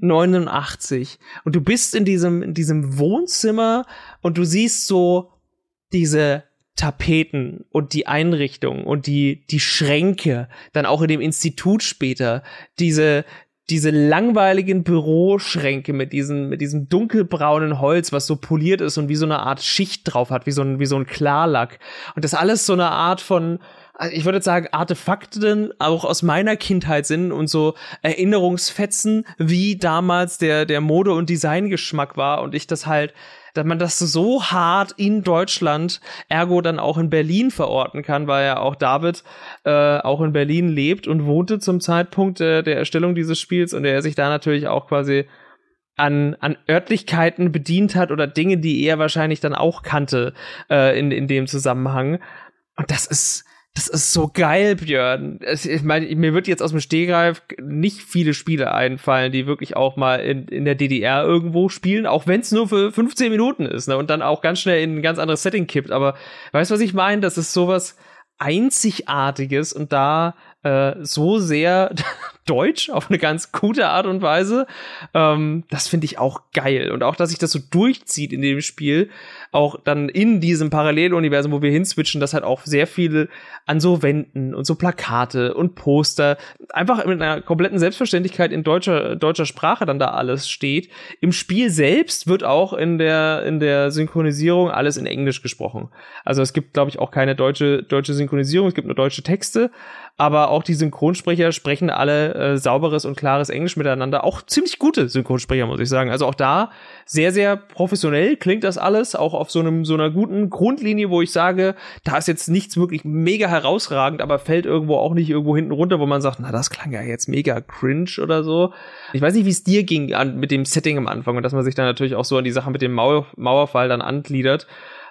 89 und du bist in diesem Wohnzimmer und du siehst so diese Tapeten und die Einrichtung und die Schränke, dann auch in dem Institut später, diese langweiligen Büroschränke mit diesem dunkelbraunen Holz, was so poliert ist und wie so eine Art Schicht drauf hat, wie so ein Klarlack. Und das alles so eine Art von, ich würde sagen, Artefakten auch aus meiner Kindheit sind und so Erinnerungsfetzen, wie damals der Mode- und Designgeschmack war und ich das halt, dass man das so hart in Deutschland, ergo dann auch in Berlin verorten kann, weil ja auch David auch in Berlin lebt und wohnte zum Zeitpunkt der Erstellung dieses Spiels und er sich da natürlich auch quasi an Örtlichkeiten bedient hat oder Dinge, die er wahrscheinlich dann auch kannte in dem Zusammenhang. Und das ist Das ist so geil, Björn. Ich meine, mir wird jetzt aus dem Stegreif nicht viele Spiele einfallen, die wirklich auch mal in der DDR irgendwo spielen, auch wenn es nur für 15 Minuten ist, ne? Und dann auch ganz schnell in ein ganz anderes Setting kippt. Aber weißt du, was ich meine? Das ist sowas Einzigartiges und da so sehr deutsch auf eine ganz gute Art und Weise. Das finde ich auch geil. Und auch, dass sich das so durchzieht in dem Spiel, auch dann in diesem Paralleluniversum, wo wir hinswitchen, dass halt auch sehr viel an so Wänden und so Plakate und Poster einfach mit einer kompletten Selbstverständlichkeit in deutscher Sprache dann da alles steht. Im Spiel selbst wird auch in der Synchronisierung alles in Englisch gesprochen. Also es gibt, glaube ich, auch keine deutsche Synchronisierung, es gibt nur deutsche Texte, aber auch die Synchronsprecher sprechen alle sauberes und klares Englisch miteinander. Auch ziemlich gute Synchronsprecher, muss ich sagen. Also auch da sehr, sehr professionell klingt das alles, auch auf so einer guten Grundlinie, wo ich sage, da ist jetzt nichts wirklich mega herausragend, aber fällt irgendwo nicht hinten runter, wo man sagt, na, das klang ja jetzt mega cringe oder so. Ich weiß nicht, wie es dir ging mit dem Setting am Anfang und dass man sich dann natürlich auch so an die Sache mit dem Mauerfall dann angliedert.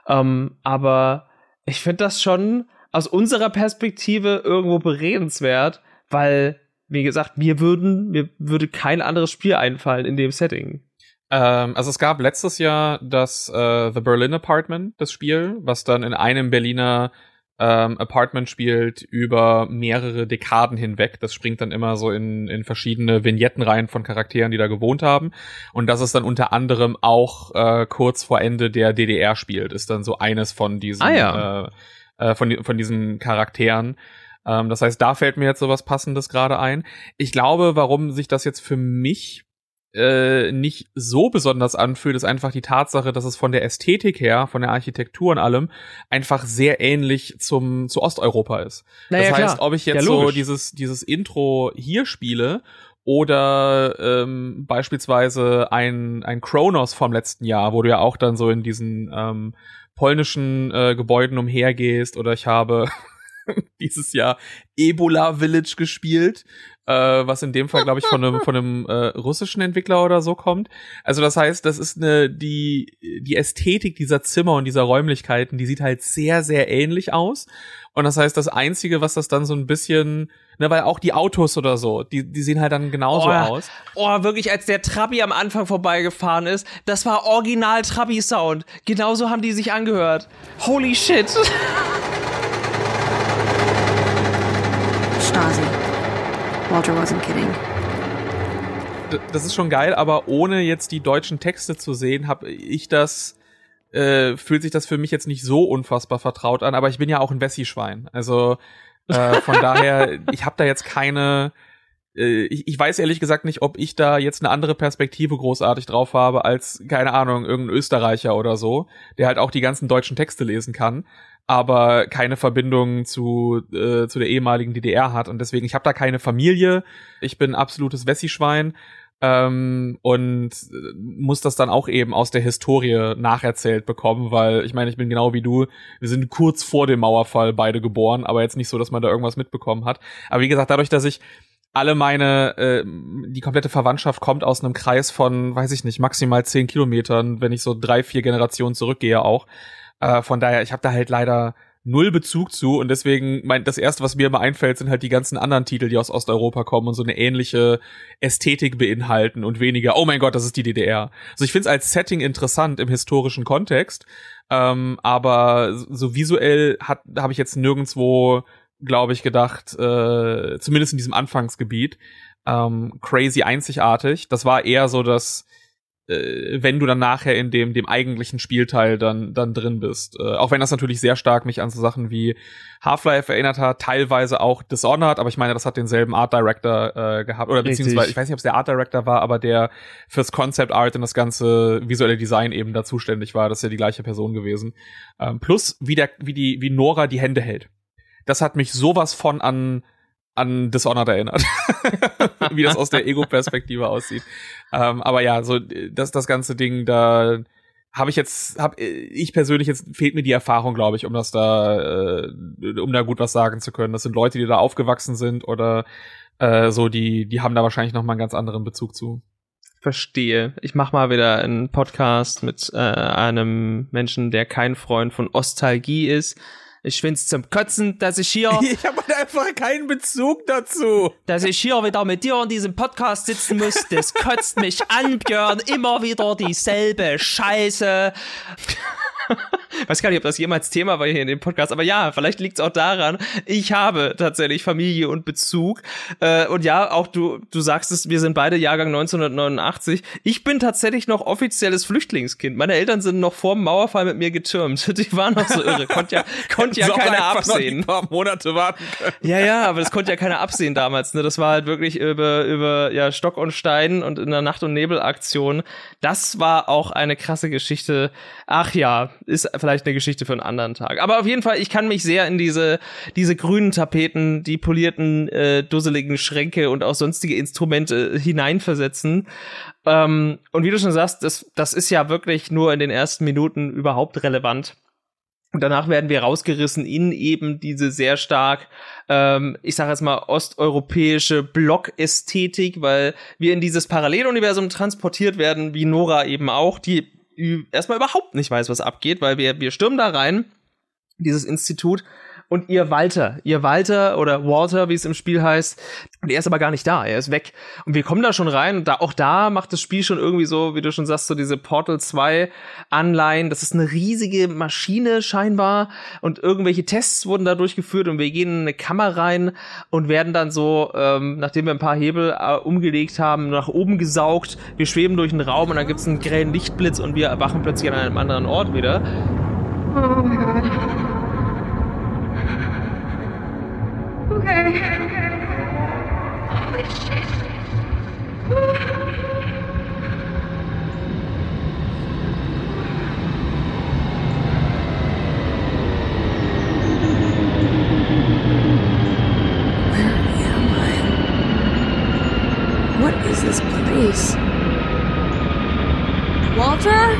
Aber ich finde das schon aus unserer Perspektive irgendwo beredenswert, weil, wie gesagt, mir würde kein anderes Spiel einfallen in dem Setting. Also es gab letztes Jahr das The Berlin Apartment, das Spiel, was dann in einem Berliner Apartment spielt über mehrere Dekaden hinweg. Das springt dann immer so in verschiedene Vignettenreihen von Charakteren, die da gewohnt haben. Und das ist dann unter anderem auch kurz vor Ende der DDR spielt, ist dann so eines von diesen von diesen Charakteren. Das heißt, da fällt mir jetzt sowas Passendes gerade ein. Ich glaube, warum sich das jetzt für mich nicht so besonders anfühlt, ist einfach die Tatsache, dass es von der Ästhetik her, von der Architektur und allem, einfach sehr ähnlich zu Osteuropa ist. Naja, das heißt, klar. ob ich jetzt so dieses Intro hier spiele oder beispielsweise ein Kronos vom letzten Jahr, wo du ja auch dann so in diesen polnischen Gebäuden umhergehst, oder ich habe dieses Jahr Ebola Village gespielt, was in dem Fall, glaube ich, von einem russischen Entwickler oder so kommt. Also das heißt, das ist die Ästhetik dieser Zimmer und dieser Räumlichkeiten, die sieht halt sehr, sehr ähnlich aus. Und das heißt, das Einzige, was das dann so ein bisschen, ne, weil auch die Autos oder so, die sehen halt dann genauso aus. Oh, wirklich, als der Trabi am Anfang vorbeigefahren ist, das war original Trabi-Sound. Genauso haben die sich angehört. Holy shit. Stasi. Walter wasn't kidding. Das ist schon geil, aber ohne jetzt die deutschen Texte zu sehen, fühlt sich das für mich jetzt nicht so unfassbar vertraut an, aber ich bin ja auch ein Wessi-Schwein. Also von daher, ich habe da jetzt keine, ich weiß ehrlich gesagt nicht, ob ich da jetzt eine andere Perspektive großartig drauf habe als, keine Ahnung, irgendein Österreicher oder so, der halt auch die ganzen deutschen Texte lesen kann, aber keine Verbindung zu der ehemaligen DDR hat. Und deswegen, ich habe da keine Familie, ich bin ein absolutes Wessi-Schwein. Und muss das dann auch eben aus der Historie nacherzählt bekommen, weil ich meine, ich bin genau wie du, wir sind kurz vor dem Mauerfall beide geboren, aber jetzt nicht so, dass man da irgendwas mitbekommen hat. Aber wie gesagt, dadurch, dass ich alle die komplette Verwandtschaft kommt aus einem Kreis von, weiß ich nicht, maximal 10 Kilometern, wenn ich so 3-4 Generationen zurückgehe auch. Von daher, ich habe da halt leider null Bezug zu, und deswegen das erste, was mir immer einfällt, sind halt die ganzen anderen Titel, die aus Osteuropa kommen und so eine ähnliche Ästhetik beinhalten und weniger, oh mein Gott, das ist die DDR. Also ich finde es als Setting interessant im historischen Kontext, aber so visuell habe ich jetzt nirgendwo, glaube ich, gedacht, zumindest in diesem Anfangsgebiet, crazy einzigartig. Das war eher so, dass wenn du dann nachher in dem eigentlichen Spielteil dann drin bist. Auch wenn das natürlich sehr stark mich an so Sachen wie Half-Life erinnert hat, teilweise auch Dishonored, aber ich meine, das hat denselben Art Director gehabt, oder beziehungsweise, ich weiß nicht, ob es der Art Director war, aber der fürs Concept Art und das ganze visuelle Design eben da zuständig war. Das ist ja die gleiche Person gewesen. Plus, wie Nora die Hände hält. Das hat mich sowas von an Dishonored erinnert. Wie das aus der Ego-Perspektive aussieht. Aber ja, so das ganze Ding, da ich persönlich, jetzt fehlt mir die Erfahrung, glaube ich, um da gut was sagen zu können. Das sind Leute, die da aufgewachsen sind oder so, die haben da wahrscheinlich noch mal einen ganz anderen Bezug zu. Verstehe. Ich mach mal wieder einen Podcast mit einem Menschen, der kein Freund von Ostalgie ist. Ich find's zum Kotzen, dass ich hier einfach keinen Bezug dazu. Dass ich hier wieder mit dir in diesem Podcast sitzen muss. Das kotzt mich an, Björn. Immer wieder dieselbe Scheiße. Weiß gar nicht, ob das jemals Thema war hier in dem Podcast, aber ja, vielleicht liegt es auch daran, ich habe tatsächlich Familie und Bezug. Und ja, auch du sagst es, wir sind beide Jahrgang 1989. Ich bin tatsächlich noch offizielles Flüchtlingskind. Meine Eltern sind noch vor dem Mauerfall mit mir getürmt. Die waren noch so irre. Konnte ja keiner absehen. Noch ein paar Monate warten können. Ja, aber das konnte ja keiner absehen damals. Ne? Das war halt wirklich über Stock und Stein und in der Nacht- und Nebel-Aktion. Das war auch eine krasse Geschichte. Ach ja, ist vielleicht eine Geschichte für einen anderen Tag. Aber auf jeden Fall, ich kann mich sehr in diese grünen Tapeten, die polierten, dusseligen Schränke und auch sonstige Instrumente hineinversetzen. Und wie du schon sagst, das ist ja wirklich nur in den ersten Minuten überhaupt relevant. Und danach werden wir rausgerissen in eben diese sehr stark, ich sag jetzt mal, osteuropäische Blockästhetik, weil wir in dieses Paralleluniversum transportiert werden, wie Nora eben auch, die erstmal überhaupt nicht weiß, was abgeht, weil wir stürmen da rein, dieses Institut, und ihr Walter oder Walter, wie es im Spiel heißt, der ist aber gar nicht da, er ist weg. Und wir kommen da schon rein und auch da macht das Spiel schon irgendwie so, wie du schon sagst, so diese Portal 2 Anleihen. Das ist eine riesige Maschine scheinbar und irgendwelche Tests wurden da durchgeführt und wir gehen in eine Kammer rein und werden dann so, nachdem wir ein paar Hebel umgelegt haben, nach oben gesaugt. Wir schweben durch einen Raum und dann gibt's einen grellen Lichtblitz und wir erwachen plötzlich an einem anderen Ort wieder. Okay. Holy shit. Where am I? What is this place? Walter?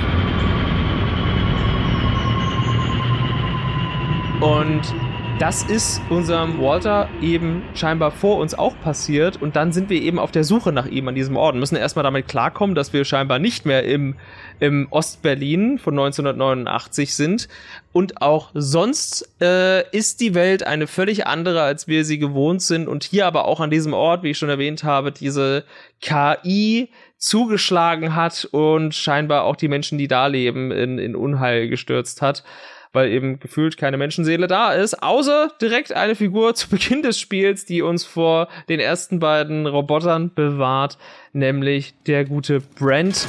Und das ist unserem Walter eben scheinbar vor uns auch passiert und dann sind wir eben auf der Suche nach ihm an diesem Ort. Wir müssen erstmal damit klarkommen, dass wir scheinbar nicht mehr im Ostberlin von 1989 sind und auch sonst ist die Welt eine völlig andere, als wir sie gewohnt sind und hier aber auch an diesem Ort, wie ich schon erwähnt habe, diese KI zugeschlagen hat und scheinbar auch die Menschen, die da leben, in Unheil gestürzt hat, weil eben gefühlt keine Menschenseele da ist, außer direkt eine Figur zu Beginn des Spiels, die uns vor den ersten beiden Robotern bewahrt, nämlich der gute Brent.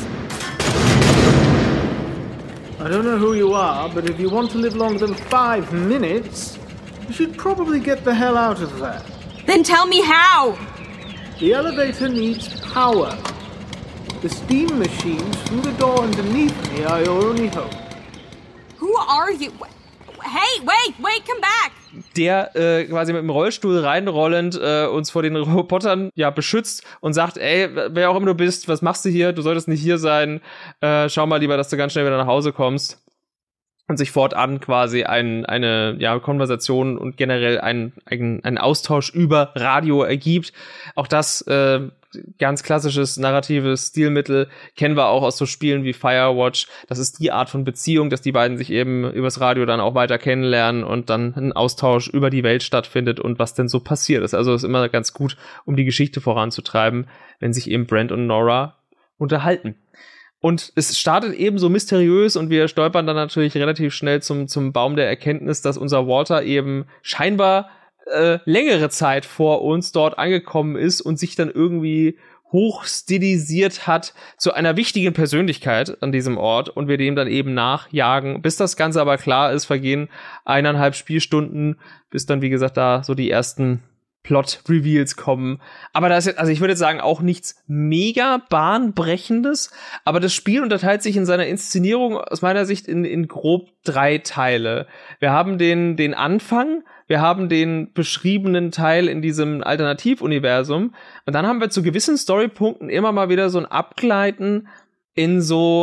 I don't know who you are, but if you want to live longer than 5 minutes, you should probably get the hell out of there. Then tell me how! The elevator needs power. The steam machines through the door underneath me are your only hope. Who are you? Hey, wait, come back! Der quasi mit dem Rollstuhl reinrollend uns vor den Robotern beschützt und sagt, ey, wer auch immer du bist, was machst du hier? Du solltest nicht hier sein. Schau mal lieber, dass du ganz schnell wieder nach Hause kommst. Und sich fortan quasi eine Konversation und generell ein Austausch über Radio ergibt. Auch das ganz klassisches narratives Stilmittel kennen wir auch aus so Spielen wie Firewatch. Das ist die Art von Beziehung, dass die beiden sich eben übers Radio dann auch weiter kennenlernen und dann ein Austausch über die Welt stattfindet und was denn so passiert ist. Also ist immer ganz gut, um die Geschichte voranzutreiben, wenn sich eben Brent und Nora unterhalten. Und es startet eben so mysteriös und wir stolpern dann natürlich relativ schnell zum Baum der Erkenntnis, dass unser Walter eben scheinbar längere Zeit vor uns dort angekommen ist und sich dann irgendwie hochstilisiert hat zu einer wichtigen Persönlichkeit an diesem Ort und wir dem dann eben nachjagen. Bis das Ganze aber klar ist, vergehen 1,5 Spielstunden, bis dann, wie gesagt, da so die ersten Plot-Reveals kommen. Aber da ist jetzt, also ich würde jetzt sagen, auch nichts mega bahnbrechendes, aber das Spiel unterteilt sich in seiner Inszenierung aus meiner Sicht in grob 3 Teile. Wir haben den Anfang, wir haben den beschriebenen Teil in diesem Alternativuniversum und dann haben wir zu gewissen Storypunkten immer mal wieder so ein Abgleiten in so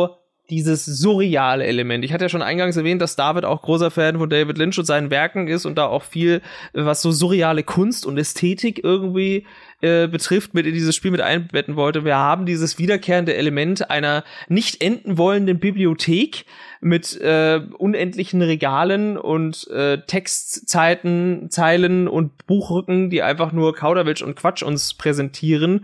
dieses surreale Element. Ich hatte ja schon eingangs erwähnt, dass David auch großer Fan von David Lynch und seinen Werken ist und da auch viel, was so surreale Kunst und Ästhetik irgendwie betrifft, mit in dieses Spiel mit einbetten wollte. Wir haben dieses wiederkehrende Element einer nicht enden wollenden Bibliothek mit unendlichen Regalen und Zeilen und Buchrücken, die einfach nur Kauderwelsch und Quatsch uns präsentieren.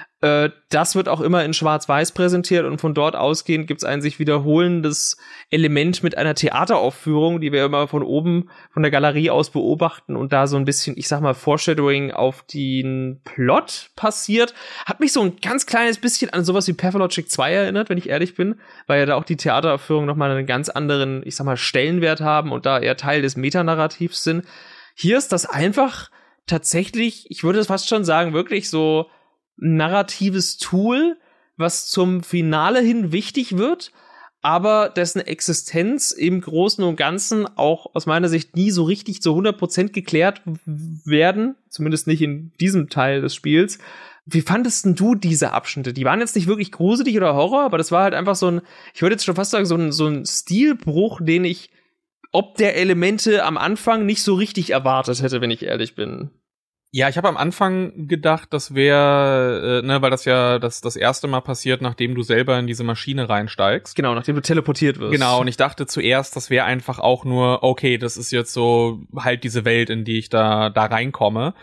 Das wird auch immer in Schwarz-Weiß präsentiert und von dort ausgehend gibt's ein sich wiederholendes Element mit einer Theateraufführung, die wir immer von oben von der Galerie aus beobachten und da so ein bisschen, ich sag mal, Foreshadowing auf den Plot passiert. Hat mich so ein ganz kleines bisschen an sowas wie Pathologic 2 erinnert, wenn ich ehrlich bin, weil ja da auch die Theateraufführungen nochmal einen ganz anderen, ich sag mal, Stellenwert haben und da eher Teil des Metanarrativs sind. Hier ist das einfach tatsächlich, ich würde fast schon sagen, wirklich so narratives Tool, was zum Finale hin wichtig wird, aber dessen Existenz im Großen und Ganzen auch aus meiner Sicht nie so richtig zu 100% geklärt werden, zumindest nicht in diesem Teil des Spiels. Wie fandest denn du diese Abschnitte? Die waren jetzt nicht wirklich gruselig oder Horror, aber das war halt einfach so ein, ich würde jetzt schon fast sagen, so ein Stilbruch, den ich ob der Elemente am Anfang nicht so richtig erwartet hätte, wenn ich ehrlich bin. Ja, ich habe am Anfang gedacht, das wäre, weil das ja das erste Mal passiert, nachdem du selber in diese Maschine reinsteigst. Genau, nachdem du teleportiert wirst. Genau, und ich dachte zuerst, das wäre einfach auch nur, okay, das ist jetzt so halt diese Welt, in die ich da reinkomme.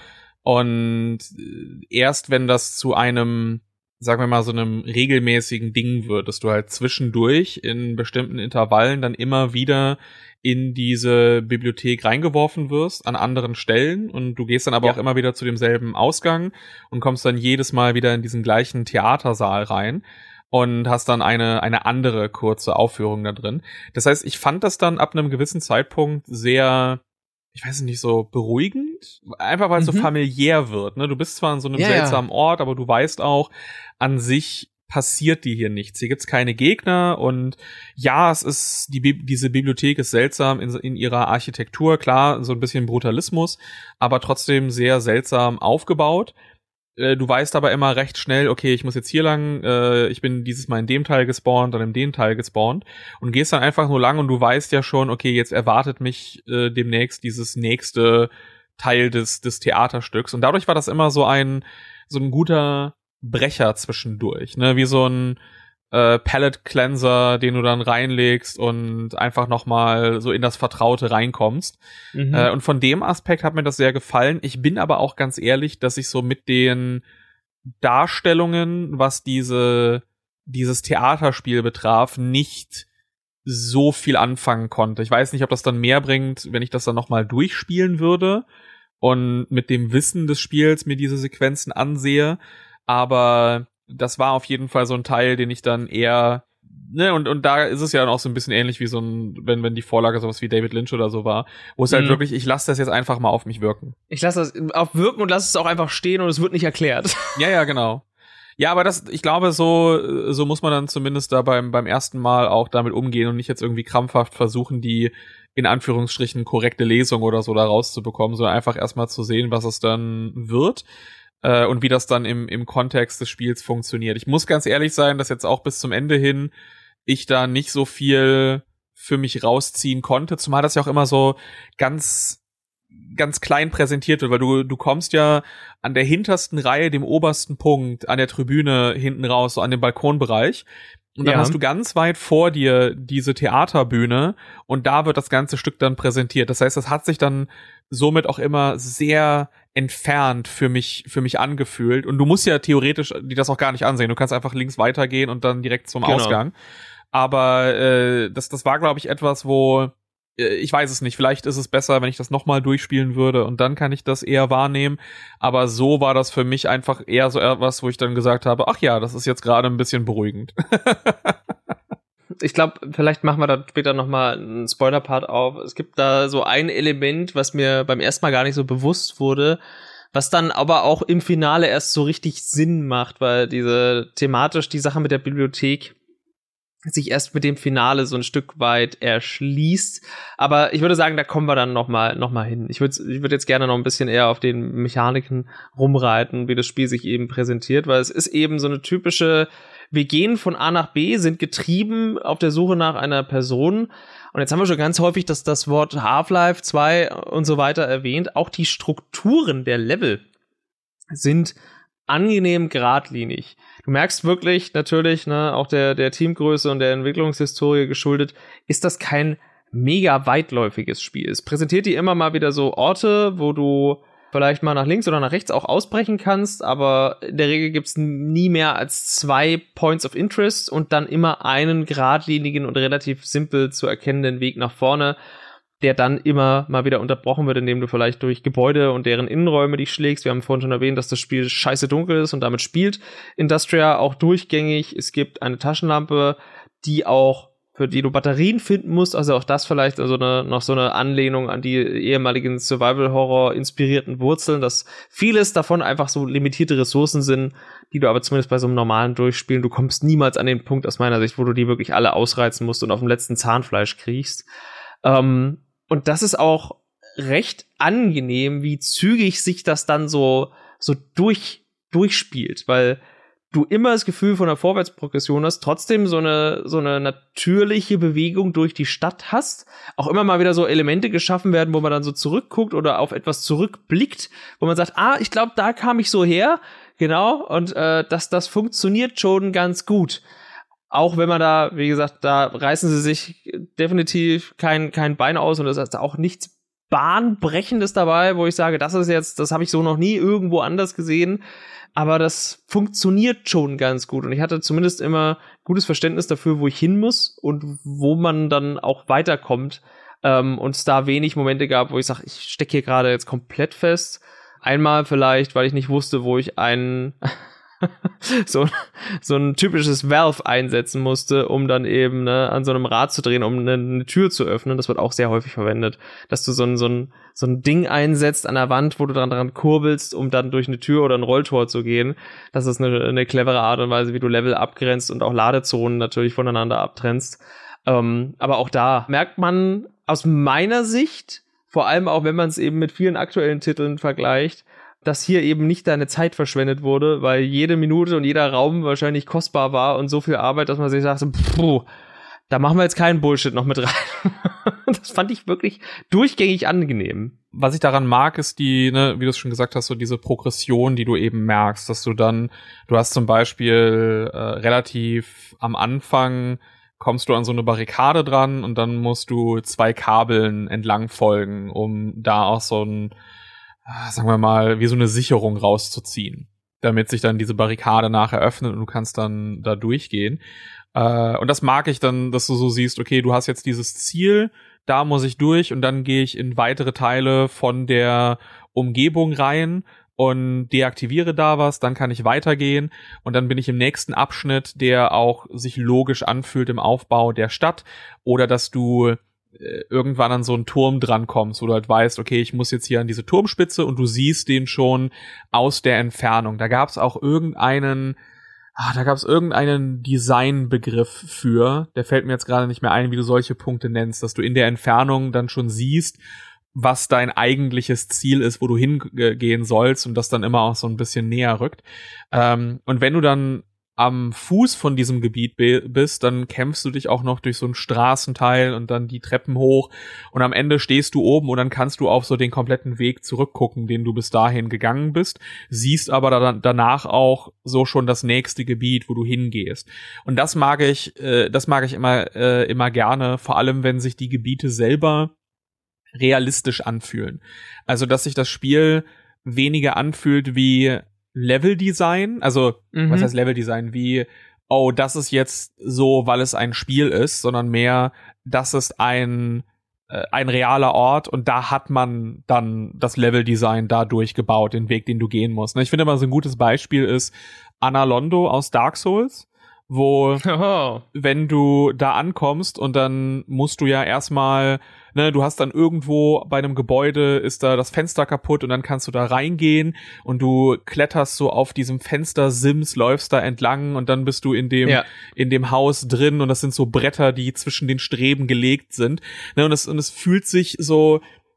Und erst wenn das zu einem, sagen wir mal, so einem regelmäßigen Ding wird, dass du halt zwischendurch in bestimmten Intervallen dann immer wieder in diese Bibliothek reingeworfen wirst, an anderen Stellen, und du gehst dann aber auch immer wieder zu demselben Ausgang und kommst dann jedes Mal wieder in diesen gleichen Theatersaal rein und hast dann eine andere kurze Aufführung da drin. Das heißt, ich fand das dann ab einem gewissen Zeitpunkt sehr, ich weiß nicht, so beruhigend, einfach weil es so familiär wird, ne? Du bist zwar an so einem seltsamen Ort, aber du weißt auch, an sich passiert dir hier nichts. Hier gibt's keine Gegner und ja, es ist diese Bibliothek ist seltsam in ihrer Architektur, klar, so ein bisschen Brutalismus, aber trotzdem sehr seltsam aufgebaut. Du weißt aber immer recht schnell, okay, ich muss jetzt hier lang, ich bin dieses Mal in dem Teil gespawnt, dann in dem Teil gespawnt und gehst dann einfach nur lang und du weißt ja schon, okay, jetzt erwartet mich demnächst dieses nächste Teil des Theaterstücks und dadurch war das immer so ein guter Brecher zwischendurch, ne, wie so ein Palette Cleanser, den du dann reinlegst und einfach nochmal so in das Vertraute reinkommst. Und von dem Aspekt hat mir das sehr gefallen. Ich bin aber auch ganz ehrlich, dass ich so mit den Darstellungen, was dieses Theaterspiel betraf, nicht so viel anfangen konnte. Ich weiß nicht, ob das dann mehr bringt, wenn ich das dann nochmal durchspielen würde und mit dem Wissen des Spiels mir diese Sequenzen ansehe. Aber das war auf jeden Fall so ein Teil, den ich dann eher, ne, und da ist es ja dann auch so ein bisschen ähnlich wie so ein, wenn die Vorlage sowas wie David Lynch oder so war, wo es halt wirklich, ich lasse das jetzt einfach mal auf mich wirken. Ich lasse das auf wirken und lasse es auch einfach stehen und es wird nicht erklärt. Ja, genau. Ja, aber ich glaube, so muss man dann zumindest da beim ersten Mal auch damit umgehen und nicht jetzt irgendwie krampfhaft versuchen, die in Anführungsstrichen korrekte Lesung oder so da rauszubekommen, sondern einfach erstmal zu sehen, was es dann wird. Und wie das dann im Kontext des Spiels funktioniert. Ich muss ganz ehrlich sein, dass jetzt auch bis zum Ende hin ich da nicht so viel für mich rausziehen konnte, zumal das ja auch immer so ganz, ganz klein präsentiert wird, weil du kommst ja an der hintersten Reihe, dem obersten Punkt, an der Tribüne hinten raus, so an dem Balkonbereich. Und dann hast du ganz weit vor dir diese Theaterbühne und da wird das ganze Stück dann präsentiert. Das heißt, das hat sich dann somit auch immer sehr entfernt für mich angefühlt. Und du musst ja theoretisch dir das auch gar nicht ansehen. Du kannst einfach links weitergehen und dann direkt zum Ausgang. Aber das war, glaube ich, etwas, wo ich weiß es nicht, vielleicht ist es besser, wenn ich das nochmal durchspielen würde und dann kann ich das eher wahrnehmen, aber so war das für mich einfach eher so etwas, wo ich dann gesagt habe, ach ja, das ist jetzt gerade ein bisschen beruhigend. Ich glaube, vielleicht machen wir da später nochmal einen Spoiler-Part auf. Es gibt da so ein Element, was mir beim ersten Mal gar nicht so bewusst wurde, was dann aber auch im Finale erst so richtig Sinn macht, weil thematisch die Sache mit der Bibliothek sich erst mit dem Finale so ein Stück weit erschließt. Aber ich würde sagen, da kommen wir dann noch mal hin. Ich würde jetzt gerne noch ein bisschen eher auf den Mechaniken rumreiten, wie das Spiel sich eben präsentiert, weil es ist eben so eine typische wir gehen von A nach B, sind getrieben auf der Suche nach einer Person. Und jetzt haben wir schon ganz häufig das Wort Half-Life 2 und so weiter erwähnt. Auch die Strukturen der Level sind angenehm geradlinig. Du merkst wirklich natürlich, ne, auch der Teamgröße und der Entwicklungshistorie geschuldet, ist das kein mega weitläufiges Spiel. Es präsentiert dir immer mal wieder so Orte, wo du vielleicht mal nach links oder nach rechts auch ausbrechen kannst, aber in der Regel gibt's nie mehr als 2 Points of Interest und dann immer einen geradlinigen und relativ simpel zu erkennenden Weg nach vorne, der dann immer mal wieder unterbrochen wird, indem du vielleicht durch Gebäude und deren Innenräume dich schlägst. Wir haben vorhin schon erwähnt, dass das Spiel scheiße dunkel ist und damit spielt Industria auch durchgängig. Es gibt eine Taschenlampe, für die du Batterien finden musst, also auch das vielleicht noch so eine Anlehnung an die ehemaligen Survival-Horror inspirierten Wurzeln, dass vieles davon einfach so limitierte Ressourcen sind, die du aber zumindest bei so einem normalen Durchspielen, du kommst niemals an den Punkt aus meiner Sicht, wo du die wirklich alle ausreizen musst und auf dem letzten Zahnfleisch kriegst. Und das ist auch recht angenehm, wie zügig sich das dann so durchspielt, weil du immer das Gefühl von einer Vorwärtsprogression hast, trotzdem so eine natürliche Bewegung durch die Stadt hast, auch immer mal wieder so Elemente geschaffen werden, wo man dann so zurückguckt oder auf etwas zurückblickt, wo man sagt, ich glaube, da kam ich so her, genau, und das funktioniert schon ganz gut. Auch wenn man da, wie gesagt, da reißen sie sich definitiv kein Bein aus und das ist auch nichts Bahnbrechendes dabei, wo ich sage, das habe ich so noch nie irgendwo anders gesehen. Aber das funktioniert schon ganz gut. Und ich hatte zumindest immer gutes Verständnis dafür, wo ich hin muss und wo man dann auch weiterkommt. Und es da wenig Momente gab, wo ich sage, ich stecke hier gerade jetzt komplett fest. Einmal vielleicht, weil ich nicht wusste, wo ich so ein typisches Valve einsetzen musste, um dann eben an so einem Rad zu drehen, um eine Tür zu öffnen. Das wird auch sehr häufig verwendet, dass du so ein Ding einsetzt an der Wand, wo du dran kurbelst, um dann durch eine Tür oder ein Rolltor zu gehen. Das ist eine clevere Art und Weise, wie du Level abgrenzt und auch Ladezonen natürlich voneinander abtrennst. Aber auch da merkt man aus meiner Sicht, vor allem auch wenn man es eben mit vielen aktuellen Titeln vergleicht, dass hier eben nicht deine Zeit verschwendet wurde, weil jede Minute und jeder Raum wahrscheinlich kostbar war und so viel Arbeit, dass man sich sagte, da machen wir jetzt keinen Bullshit noch mit rein. Das fand ich wirklich durchgängig angenehm. Was ich daran mag, ist wie du es schon gesagt hast, so diese Progression, die du eben merkst, dass du hast zum Beispiel relativ am Anfang kommst du an so eine Barrikade dran und dann musst du 2 Kabeln entlang folgen, um da auch so sagen wir mal, wie so eine Sicherung rauszuziehen, damit sich dann diese Barrikade nachher öffnet und du kannst dann da durchgehen. Und das mag ich dann, dass du so siehst, okay, du hast jetzt dieses Ziel, da muss ich durch und dann gehe ich in weitere Teile von der Umgebung rein und deaktiviere da was, dann kann ich weitergehen und dann bin ich im nächsten Abschnitt, der auch sich logisch anfühlt im Aufbau der Stadt, oder dass du irgendwann an so einen Turm drankommst, wo du halt weißt, okay, ich muss jetzt hier an diese Turmspitze und du siehst den schon aus der Entfernung. Da gab es auch irgendeinen Designbegriff für, der fällt mir jetzt gerade nicht mehr ein, wie du solche Punkte nennst, dass du in der Entfernung dann schon siehst, was dein eigentliches Ziel ist, wo du hingehen sollst und das dann immer auch so ein bisschen näher rückt. Und wenn du dann am Fuß von diesem Gebiet bist, dann kämpfst du dich auch noch durch so einen Straßenteil und dann die Treppen hoch und am Ende stehst du oben und dann kannst du auf so den kompletten Weg zurückgucken, den du bis dahin gegangen bist, siehst aber dann danach auch so schon das nächste Gebiet, wo du hingehst. Und das mag ich immer gerne, vor allem wenn sich die Gebiete selber realistisch anfühlen. Also, dass sich das Spiel weniger anfühlt wie Leveldesign, also was heißt Leveldesign, wie das ist jetzt so, weil es ein Spiel ist, sondern mehr, das ist ein realer Ort und da hat man dann das Leveldesign dadurch gebaut, den Weg, den du gehen musst. Ich finde immer so ein gutes Beispiel ist Anna Londo aus Dark Souls, wo wenn du da ankommst und dann musst du ja erstmal, du hast dann irgendwo bei einem Gebäude ist da das Fenster kaputt und dann kannst du da reingehen und du kletterst so auf diesem Fenster-Sims, läufst da entlang und dann bist du in dem Haus drin und das sind so Bretter, die zwischen den Streben gelegt sind. Und es fühlt sich so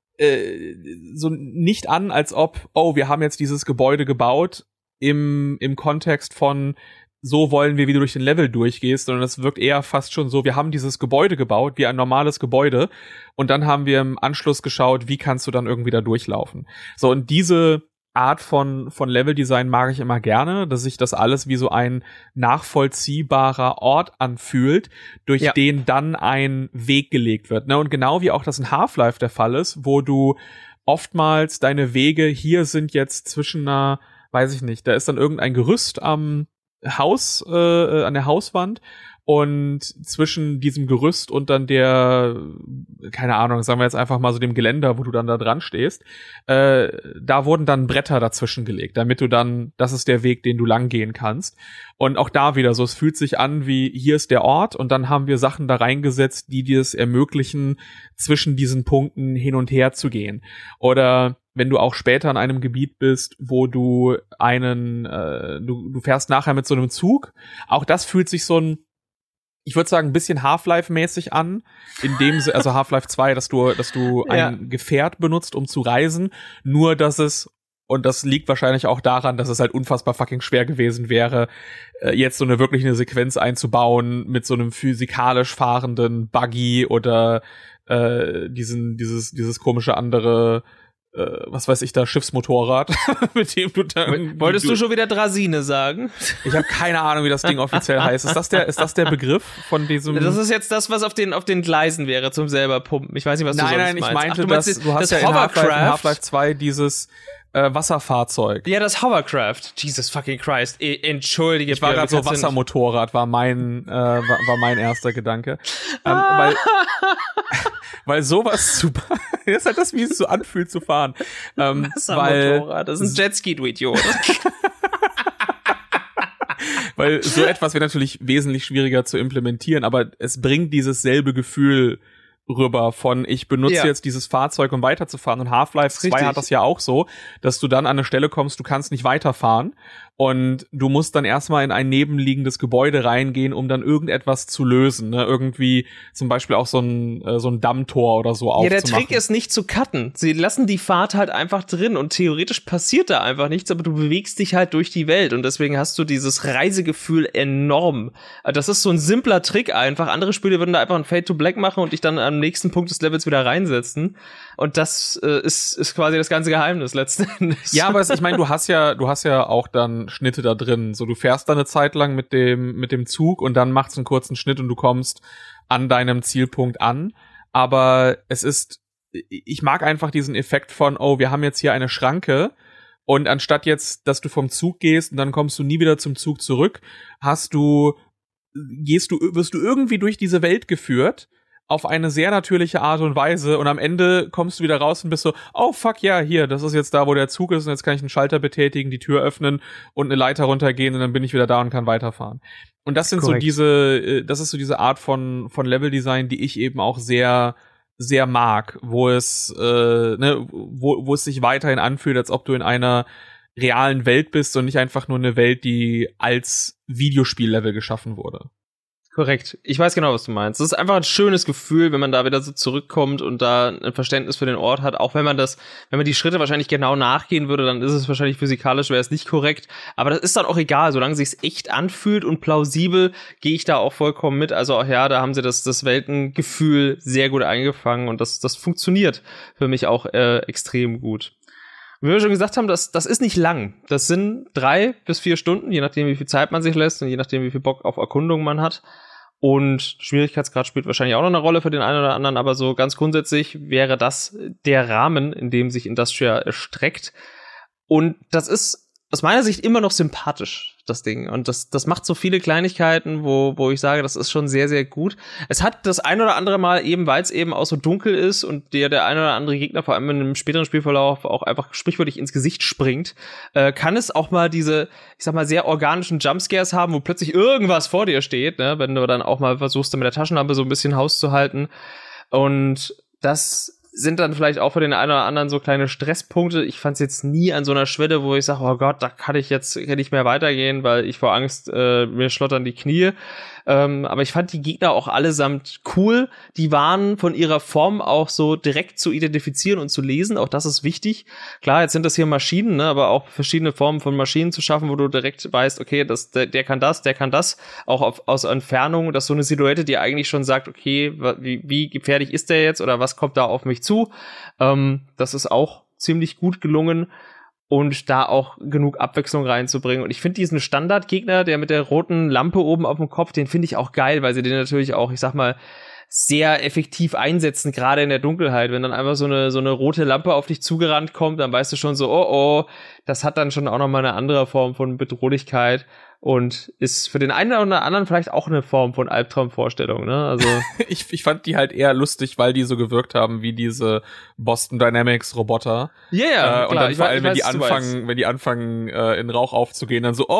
nicht an, als ob, wir haben jetzt dieses Gebäude gebaut im Kontext von so wollen wir, wie du durch den Level durchgehst, sondern es wirkt eher fast schon so, wir haben dieses Gebäude gebaut, wie ein normales Gebäude, und dann haben wir im Anschluss geschaut, wie kannst du dann irgendwie da durchlaufen. So, und diese Art von Leveldesign mag ich immer gerne, dass sich das alles wie so ein nachvollziehbarer Ort anfühlt, durch den dann ein Weg gelegt wird. Ne? Und genau wie auch das in Half-Life der Fall ist, wo du oftmals deine Wege hier sind jetzt zwischen einer, weiß ich nicht, da ist dann irgendein Gerüst am Haus, an der Hauswand, und zwischen diesem Gerüst und dann der, keine Ahnung, sagen wir jetzt einfach mal so dem Geländer, wo du dann da dran stehst, da wurden dann Bretter dazwischen gelegt, damit du dann, das ist der Weg, den du lang gehen kannst. Und auch da wieder so, es fühlt sich an wie, hier ist der Ort, und dann haben wir Sachen da reingesetzt, die dir es ermöglichen, zwischen diesen Punkten hin und her zu gehen. Oder wenn du auch später in einem Gebiet bist, wo du du fährst nachher mit so einem Zug, auch das fühlt sich so ich würde sagen, ein bisschen Half-Life-mäßig an, also Half-Life 2, dass du ein Gefährt benutzt, um zu reisen, nur dass es, und das liegt wahrscheinlich auch daran, dass es halt unfassbar fucking schwer gewesen wäre, jetzt so wirklich eine Sequenz einzubauen mit so einem physikalisch fahrenden Buggy oder dieses komische andere, was weiß ich da, Schiffsmotorrad, mit dem du dann... Wolltest du schon wieder Draisine sagen? Ich habe keine Ahnung, wie das Ding offiziell heißt. Ist das der Begriff von diesem... Das ist jetzt das, was auf den Gleisen wäre, zum selber pumpen. Ich weiß nicht, was du sonst meinst. Nein, ich meinte, du hast ja in Half-Life 2 dieses Wasserfahrzeug. Ja, das Hovercraft. Jesus fucking Christ. Entschuldige. Ich war gerade so, Wassermotorrad war mein erster Gedanke. Weil sowas das ist halt das, wie es so anfühlt zu fahren. Wassermotorrad, das ist ein Jetski, du Idiot. Weil so etwas wäre natürlich wesentlich schwieriger zu implementieren, aber es bringt dieses selbe Gefühl rüber von, ich benutze jetzt dieses Fahrzeug, um weiterzufahren. Und Half-Life 2 hat das ja auch so, dass du dann an eine Stelle kommst, du kannst nicht weiterfahren und du musst dann erstmal in ein nebenliegendes Gebäude reingehen, um dann irgendetwas zu lösen. Ne? Irgendwie zum Beispiel auch so ein Dammtor oder so aufzumachen. Ja, der Trick ist nicht zu cutten. Sie lassen die Fahrt halt einfach drin und theoretisch passiert da einfach nichts, aber du bewegst dich halt durch die Welt und deswegen hast du dieses Reisegefühl enorm. Das ist so ein simpler Trick einfach. Andere Spiele würden da einfach ein Fade to Black machen und dich dann am nächsten Punkt des Levels wieder reinsetzen. Und das ist quasi das ganze Geheimnis letzten Endes. Ja, aber ich meine, du hast ja auch dann Schnitte da drin. So, du fährst da eine Zeit lang mit dem Zug und dann macht's einen kurzen Schnitt und du kommst an deinem Zielpunkt an. Aber ich mag einfach diesen Effekt von, oh, wir haben jetzt hier eine Schranke und anstatt jetzt, dass du vom Zug gehst und dann kommst du nie wieder zum Zug zurück, wirst du irgendwie durch diese Welt geführt auf eine sehr natürliche Art und Weise und am Ende kommst du wieder raus und bist so, oh fuck, ja, hier, das ist jetzt da, wo der Zug ist und jetzt kann ich einen Schalter betätigen, die Tür öffnen und eine Leiter runtergehen und dann bin ich wieder da und kann weiterfahren. Und das sind das ist so diese Art von Leveldesign, die ich eben auch sehr, sehr mag, wo es sich weiterhin anfühlt, als ob du in einer realen Welt bist und nicht einfach nur eine Welt, die als Videospiellevel geschaffen wurde. Korrekt. Ich weiß genau, was du meinst. Es ist einfach ein schönes Gefühl, wenn man da wieder so zurückkommt und da ein Verständnis für den Ort hat. Auch wenn man die Schritte wahrscheinlich genau nachgehen würde, dann ist es wahrscheinlich physikalisch, wäre es nicht korrekt. Aber das ist dann auch egal. Solange es sich echt anfühlt und plausibel, gehe ich da auch vollkommen mit. Also auch ja, da haben sie das Weltengefühl sehr gut eingefangen und das funktioniert für mich auch extrem gut. Wie wir schon gesagt haben, das ist nicht lang. Das sind 3 bis 4 Stunden, je nachdem, wie viel Zeit man sich lässt und je nachdem, wie viel Bock auf Erkundung man hat. Und Schwierigkeitsgrad spielt wahrscheinlich auch noch eine Rolle für den einen oder anderen, aber so ganz grundsätzlich wäre das der Rahmen, in dem sich Industria erstreckt. Und das ist aus meiner Sicht immer noch sympathisch, das Ding. Und das macht so viele Kleinigkeiten, wo ich sage, das ist schon sehr, sehr gut. Es hat das ein oder andere Mal eben, weil es eben auch so dunkel ist und der ein oder andere Gegner, vor allem in einem späteren Spielverlauf, auch einfach sprichwörtlich ins Gesicht springt, kann es auch mal diese, ich sag mal, sehr organischen Jumpscares haben, wo plötzlich irgendwas vor dir steht, ne? Wenn du dann auch mal versuchst, mit der Taschenlampe so ein bisschen Haus zu halten. Und das sind dann vielleicht auch für den einen oder anderen so kleine Stresspunkte. Ich fand es jetzt nie an so einer Schwelle, wo ich sage, oh Gott, da kann ich jetzt nicht mehr weitergehen, weil ich vor Angst, mir schlottern die Knie. Aber ich fand die Gegner auch allesamt cool. Die waren von ihrer Form auch so direkt zu identifizieren und zu lesen. Auch das ist wichtig. Klar, jetzt sind das hier Maschinen, ne, aber auch verschiedene Formen von Maschinen zu schaffen, wo du direkt weißt, okay, der kann das. Auch aus Entfernung, dass so eine Silhouette, die eigentlich schon sagt, okay, wie gefährlich ist der jetzt oder was kommt da auf mich zu? Das ist auch ziemlich gut gelungen. Und da auch genug Abwechslung reinzubringen. Und ich finde diesen Standardgegner, der mit der roten Lampe oben auf dem Kopf, den finde ich auch geil, weil sie den natürlich auch, ich sag mal, sehr effektiv einsetzen, gerade in der Dunkelheit. Wenn dann einfach so eine rote Lampe auf dich zugerannt kommt, dann weißt du schon so, oh, das hat dann schon auch nochmal eine andere Form von Bedrohlichkeit und ist für den einen oder anderen vielleicht auch eine Form von Albtraumvorstellung, ne? Also ich fand die halt eher lustig, weil die so gewirkt haben wie diese Boston Dynamics Roboter. Ja, yeah, und dann vor allem, wenn die anfangen in Rauch aufzugehen, dann so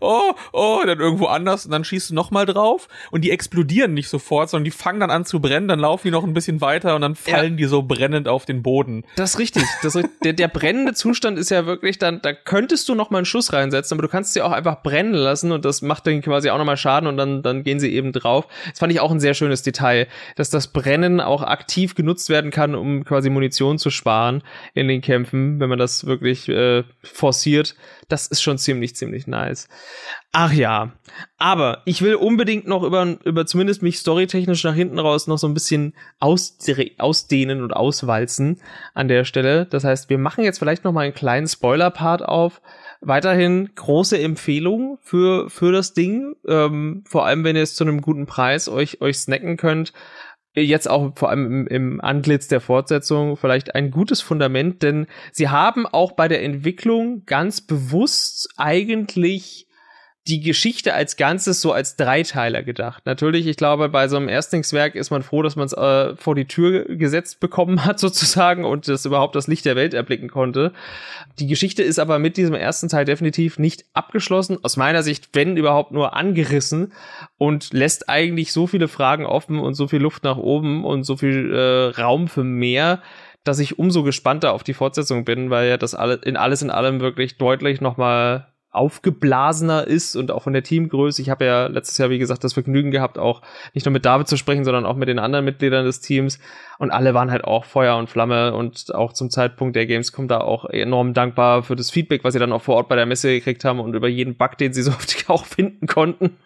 dann irgendwo anders und dann schießt du nochmal drauf und die explodieren nicht sofort, sondern die fangen dann an zu brennen, dann laufen die noch ein bisschen weiter und dann fallen die so brennend auf den Boden. Das ist richtig. Der brennende Zustand ist ja wirklich dann, da könntest du noch mal einen Schuss reinsetzen, aber du kannst sie auch einfach brennen lassen und das macht dann quasi auch nochmal Schaden und dann gehen sie eben drauf. Das fand ich auch ein sehr schönes Detail, dass das Brennen auch aktiv genutzt werden kann, um quasi Munition zu sparen in den Kämpfen, wenn man das wirklich forciert. Das ist schon ziemlich nice. Ach ja, aber ich will unbedingt noch über zumindest mich storytechnisch nach hinten raus noch so ein bisschen ausdehnen und auswalzen an der Stelle. Das heißt, wir machen jetzt vielleicht noch mal einen kleinen Spoiler-Part auf. Weiterhin große Empfehlung für das Ding, vor allem wenn ihr es zu einem guten Preis euch snacken könnt. Jetzt auch vor allem im Antlitz der Fortsetzung vielleicht ein gutes Fundament, denn sie haben auch bei der Entwicklung ganz bewusst eigentlich die Geschichte als Ganzes so als Dreiteiler gedacht. Natürlich, ich glaube, bei so einem Erstlingswerk ist man froh, dass man es vor die Tür gesetzt bekommen hat sozusagen und das überhaupt das Licht der Welt erblicken konnte. Die Geschichte ist aber mit diesem ersten Teil definitiv nicht abgeschlossen, aus meiner Sicht, wenn überhaupt nur angerissen und lässt eigentlich so viele Fragen offen und so viel Luft nach oben und so viel Raum für mehr, dass ich umso gespannter auf die Fortsetzung bin, weil ja das alles in allem wirklich deutlich nochmal aufgeblasener ist und auch von der Teamgröße. Ich habe ja letztes Jahr, wie gesagt, das Vergnügen gehabt, auch nicht nur mit David zu sprechen, sondern auch mit den anderen Mitgliedern des Teams. Und alle waren halt auch Feuer und Flamme und auch zum Zeitpunkt der Gamescom da auch enorm dankbar für das Feedback, was sie dann auch vor Ort bei der Messe gekriegt haben und über jeden Bug, den sie so auch finden konnten.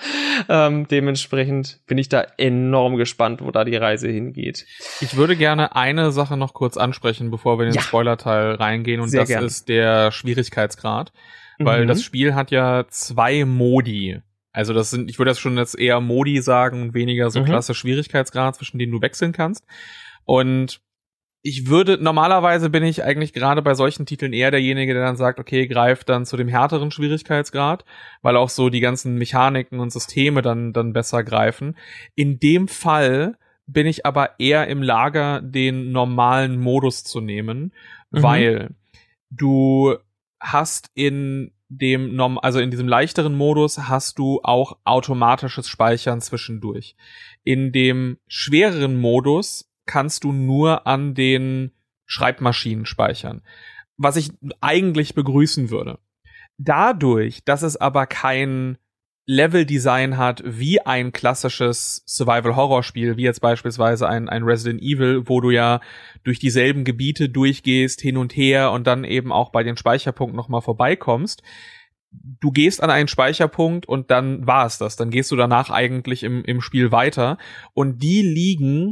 Dementsprechend bin ich da enorm gespannt, wo da die Reise hingeht. Ich würde gerne eine Sache noch kurz ansprechen, bevor wir in den Spoilerteil reingehen, und das ist der Schwierigkeitsgrad. Weil das Spiel hat ja 2 Modi. Also das sind, ich würde das schon jetzt eher Modi sagen und weniger so klasse Schwierigkeitsgrad, zwischen denen du wechseln kannst. Und normalerweise bin ich eigentlich gerade bei solchen Titeln eher derjenige, der dann sagt, okay, greif dann zu dem härteren Schwierigkeitsgrad, weil auch so die ganzen Mechaniken und Systeme dann besser greifen. In dem Fall bin ich aber eher im Lager, den normalen Modus zu nehmen, weil du hast in diesem leichteren Modus hast du auch automatisches Speichern zwischendurch. In dem schwereren Modus kannst du nur an den Schreibmaschinen speichern, was ich eigentlich begrüßen würde. Dadurch, dass es aber kein Level-Design hat wie ein klassisches Survival-Horror-Spiel, wie jetzt beispielsweise ein Resident Evil, wo du ja durch dieselben Gebiete durchgehst, hin und her und dann eben auch bei den Speicherpunkten nochmal vorbeikommst. Du gehst an einen Speicherpunkt und dann war es das. Dann gehst du danach eigentlich im Spiel weiter. Und die liegen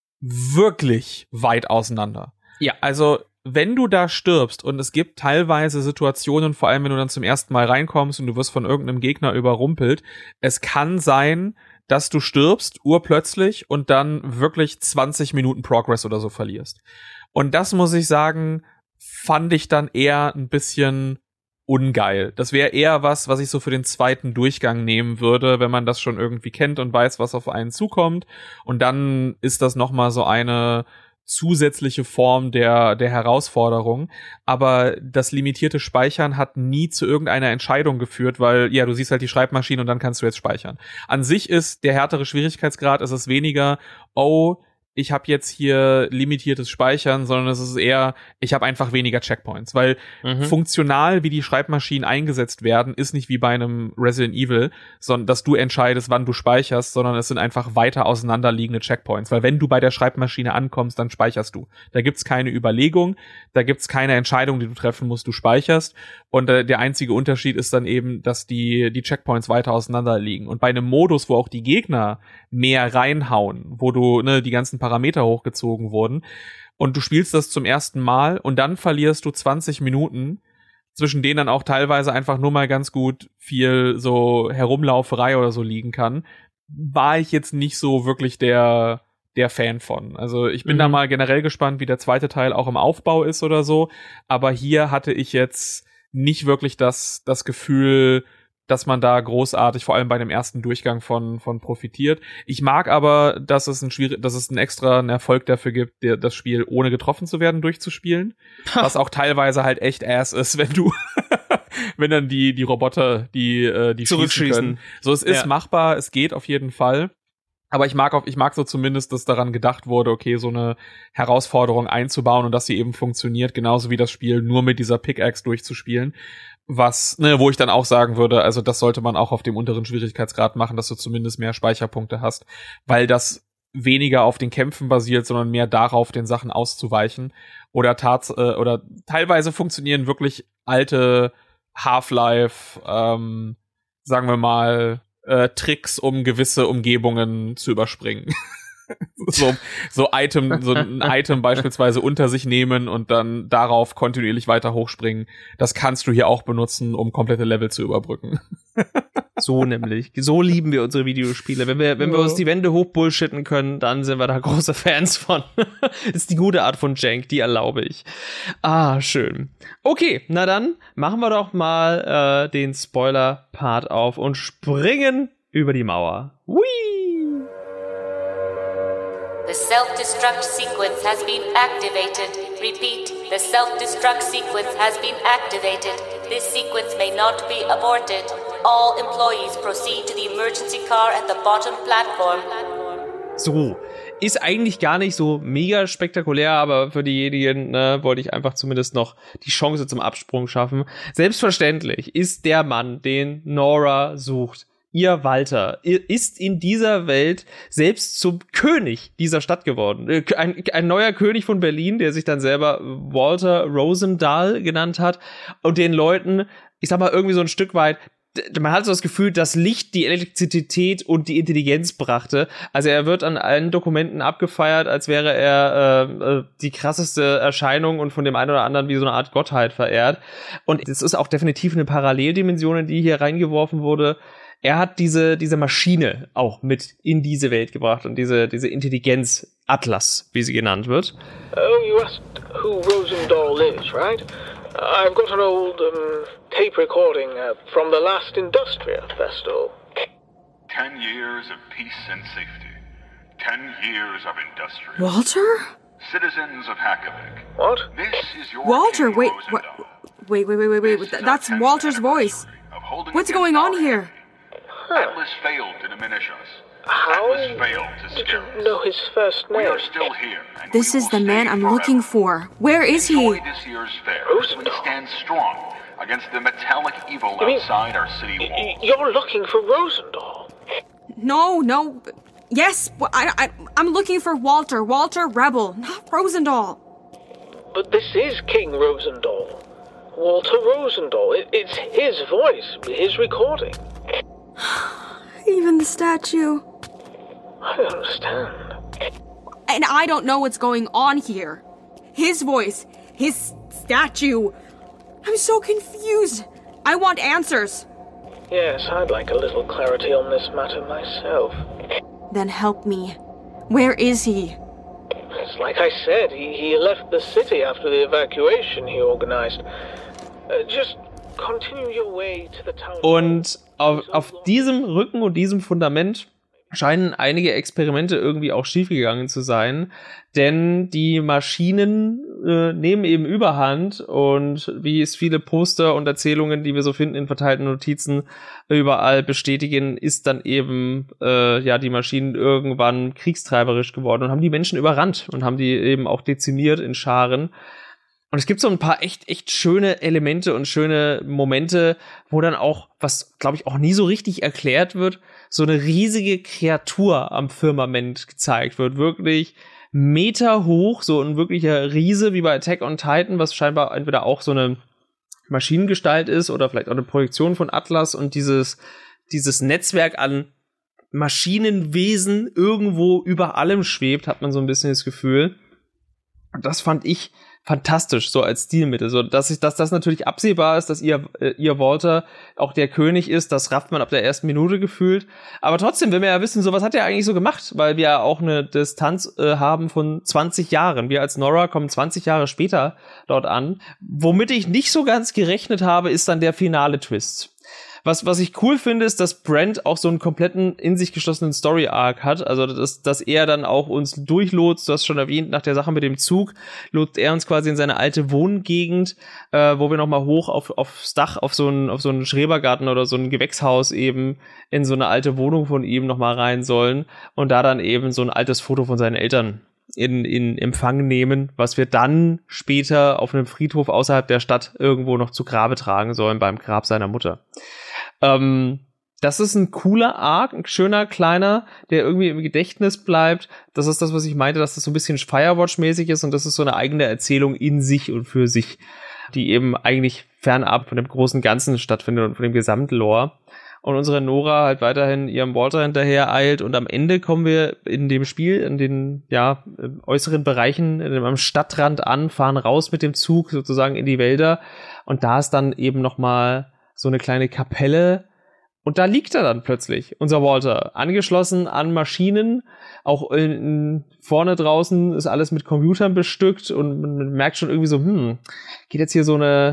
wirklich weit auseinander. Ja. Also wenn du da stirbst und es gibt teilweise Situationen, vor allem wenn du dann zum ersten Mal reinkommst und du wirst von irgendeinem Gegner überrumpelt, es kann sein, dass du stirbst, urplötzlich, und dann wirklich 20 Minuten Progress oder so verlierst. Und das, muss ich sagen, fand ich dann eher ein bisschen ungeil. Das wäre eher was ich so für den zweiten Durchgang nehmen würde, wenn man das schon irgendwie kennt und weiß, was auf einen zukommt. Und dann ist das nochmal so eine zusätzliche Form der Herausforderung, aber das limitierte Speichern hat nie zu irgendeiner Entscheidung geführt, weil, ja, du siehst halt die Schreibmaschine und dann kannst du jetzt speichern. An sich ist der härtere Schwierigkeitsgrad, ist es weniger, ich habe jetzt hier limitiertes Speichern, sondern es ist eher, ich habe einfach weniger Checkpoints, weil funktional, wie die Schreibmaschinen eingesetzt werden, ist nicht wie bei einem Resident Evil, sondern dass du entscheidest, wann du speicherst, sondern es sind einfach weiter auseinanderliegende Checkpoints, weil wenn du bei der Schreibmaschine ankommst, dann speicherst du. Da gibt's keine Überlegung, da gibt's keine Entscheidung, die du treffen musst, du speicherst, und der einzige Unterschied ist dann eben, dass die Checkpoints weiter auseinander liegen. Und bei einem Modus, wo auch die Gegner mehr reinhauen, wo du die ganzen Parameter hochgezogen wurden und du spielst das zum ersten Mal und dann verlierst du 20 Minuten, zwischen denen dann auch teilweise einfach nur mal ganz gut viel so Herumlauferei oder so liegen kann, war ich jetzt nicht so wirklich der Fan von. Also ich bin da mal generell gespannt, wie der zweite Teil auch im Aufbau ist oder so, aber hier hatte ich jetzt nicht wirklich das Gefühl, dass man da großartig, vor allem bei dem ersten Durchgang von profitiert. Ich mag aber, dass es einen extra Erfolg dafür gibt, das Spiel ohne getroffen zu werden durchzuspielen, was auch teilweise halt echt ass ist, wenn dann die Roboter die zurückschießen können. So, es ist machbar, es geht auf jeden Fall. Aber ich mag so zumindest, dass daran gedacht wurde, okay, so eine Herausforderung einzubauen und dass sie eben funktioniert, genauso wie das Spiel nur mit dieser Pickaxe durchzuspielen. Wo ich dann auch sagen würde, also das sollte man auch auf dem unteren Schwierigkeitsgrad machen, dass du zumindest mehr Speicherpunkte hast, weil das weniger auf den Kämpfen basiert, sondern mehr darauf, den Sachen auszuweichen. Oder teilweise funktionieren wirklich alte Half-Life, sagen wir mal, Tricks, um gewisse Umgebungen zu überspringen. so ein Item beispielsweise unter sich nehmen und dann darauf kontinuierlich weiter hochspringen. Das kannst du hier auch benutzen, um komplette Level zu überbrücken. So nämlich. So lieben wir unsere Videospiele. Wenn wir uns die Wände hochbullshitten können, dann sind wir da große Fans von. Ist die gute Art von Jank, die erlaube ich. Ah, schön. Okay, na dann machen wir doch mal den Spoiler-Part auf und springen über die Mauer. Whee! The self-destruct sequence has been activated. Repeat, the self-destruct sequence has been activated. This sequence may not be aborted. All employees proceed to the emergency car at the bottom platform. So, ist eigentlich gar nicht so mega spektakulär, aber für diejenigen wollte ich einfach zumindest noch die Chance zum Absprung schaffen. Selbstverständlich ist der Mann, den Nora sucht, ihr Walter, ist in dieser Welt selbst zum König dieser Stadt geworden. Ein neuer König von Berlin, der sich dann selber Walter Rosendahl genannt hat und den Leuten, ich sag mal, irgendwie so ein Stück weit, man hat so das Gefühl, das Licht, die Elektrizität und die Intelligenz brachte. Also er wird an allen Dokumenten abgefeiert, als wäre er die krasseste Erscheinung und von dem einen oder anderen wie so eine Art Gottheit verehrt. Und es ist auch definitiv eine Paralleldimension, in die hier reingeworfen wurde. Er hat diese Maschine auch mit in diese Welt gebracht und diese Intelligenz, Atlas, wie sie genannt wird. Oh, you asked who Rosendahl is, right? I've got an old tape recording from the last Industria Festival. 10 years of peace and safety. 10 years of Industria. Walter? Citizens of Hakovic. What? This is your Walter, King wait, Rosendahl. wait. That's Walter's voice. What's going on here? Atlas failed to diminish us. How Atlas failed to did scare you know us. his first We name? are still here. And This we is will the man stay I'm forever. looking for. Where is Enjoy he? this year's fair as we Rosendahl. stand strong against the metallic evil You mean- outside our city walls. You're looking for Rosendahl. No. Yes, I'm looking for Walter Rebel, not Rosendahl. But this is King Rosendahl. Walter Rosendahl. It's his voice, his recording. Even the statue. I don't understand. And I don't know what's going on here. His voice, his statue. I'm so confused. I want answers. Yes, I'd like a little clarity on this matter myself. Then help me. Where is he? It's like I said, he left the city after the evacuation he organized. Just continue your way to the town. Und auf diesem Rücken und diesem Fundament scheinen einige Experimente irgendwie auch schiefgegangen zu sein, denn die Maschinen nehmen eben Überhand und wie es viele Poster und Erzählungen, die wir so finden in verteilten Notizen, überall bestätigen, ist dann eben die Maschinen irgendwann kriegstreiberisch geworden und haben die Menschen überrannt und haben die eben auch dezimiert in Scharen. Und es gibt so ein paar echt schöne Elemente und schöne Momente, wo dann auch, was glaube ich auch nie so richtig erklärt wird, so eine riesige Kreatur am Firmament gezeigt wird. Wirklich Meter hoch, so ein wirklicher Riese wie bei Attack on Titan, was scheinbar entweder auch so eine Maschinengestalt ist oder vielleicht auch eine Projektion von Atlas und dieses Netzwerk an Maschinenwesen irgendwo über allem schwebt, hat man so ein bisschen das Gefühl. Und das fand ich fantastisch, so als Stilmittel. So, dass das natürlich absehbar ist, dass ihr Walter auch der König ist, das rafft man ab der ersten Minute gefühlt. Aber trotzdem will man ja wissen, so was hat er eigentlich so gemacht, weil wir ja auch eine Distanz haben von 20 Jahren. Wir als Nora kommen 20 Jahre später dort an. Womit ich nicht so ganz gerechnet habe, ist dann der finale Twist. Was ich cool finde, ist, dass Brent auch so einen kompletten, in sich geschlossenen Story-Arc hat. Also, dass er dann auch uns durchlotst, du hast schon erwähnt, nach der Sache mit dem Zug, lotst er uns quasi in seine alte Wohngegend, wo wir nochmal hoch aufs Dach, auf so einen Schrebergarten oder so ein Gewächshaus eben, in so eine alte Wohnung von ihm nochmal rein sollen und da dann eben so ein altes Foto von seinen Eltern in Empfang nehmen, was wir dann später auf einem Friedhof außerhalb der Stadt irgendwo noch zu Grabe tragen sollen, beim Grab seiner Mutter. Das ist ein cooler Arc, ein schöner, kleiner, der irgendwie im Gedächtnis bleibt. Das ist das, was ich meinte, dass das so ein bisschen Firewatch-mäßig ist und das ist so eine eigene Erzählung in sich und für sich, die eben eigentlich fernab von dem großen Ganzen stattfindet und von dem Gesamtlore. Und unsere Nora halt weiterhin ihrem Walter hinterher eilt und am Ende kommen wir in dem Spiel in den äußeren Bereichen am Stadtrand an, fahren raus mit dem Zug sozusagen in die Wälder und da ist dann eben nochmal so eine kleine Kapelle und da liegt er dann plötzlich, unser Walter, angeschlossen an Maschinen, auch vorne draußen ist alles mit Computern bestückt und man merkt schon irgendwie so, geht jetzt hier so eine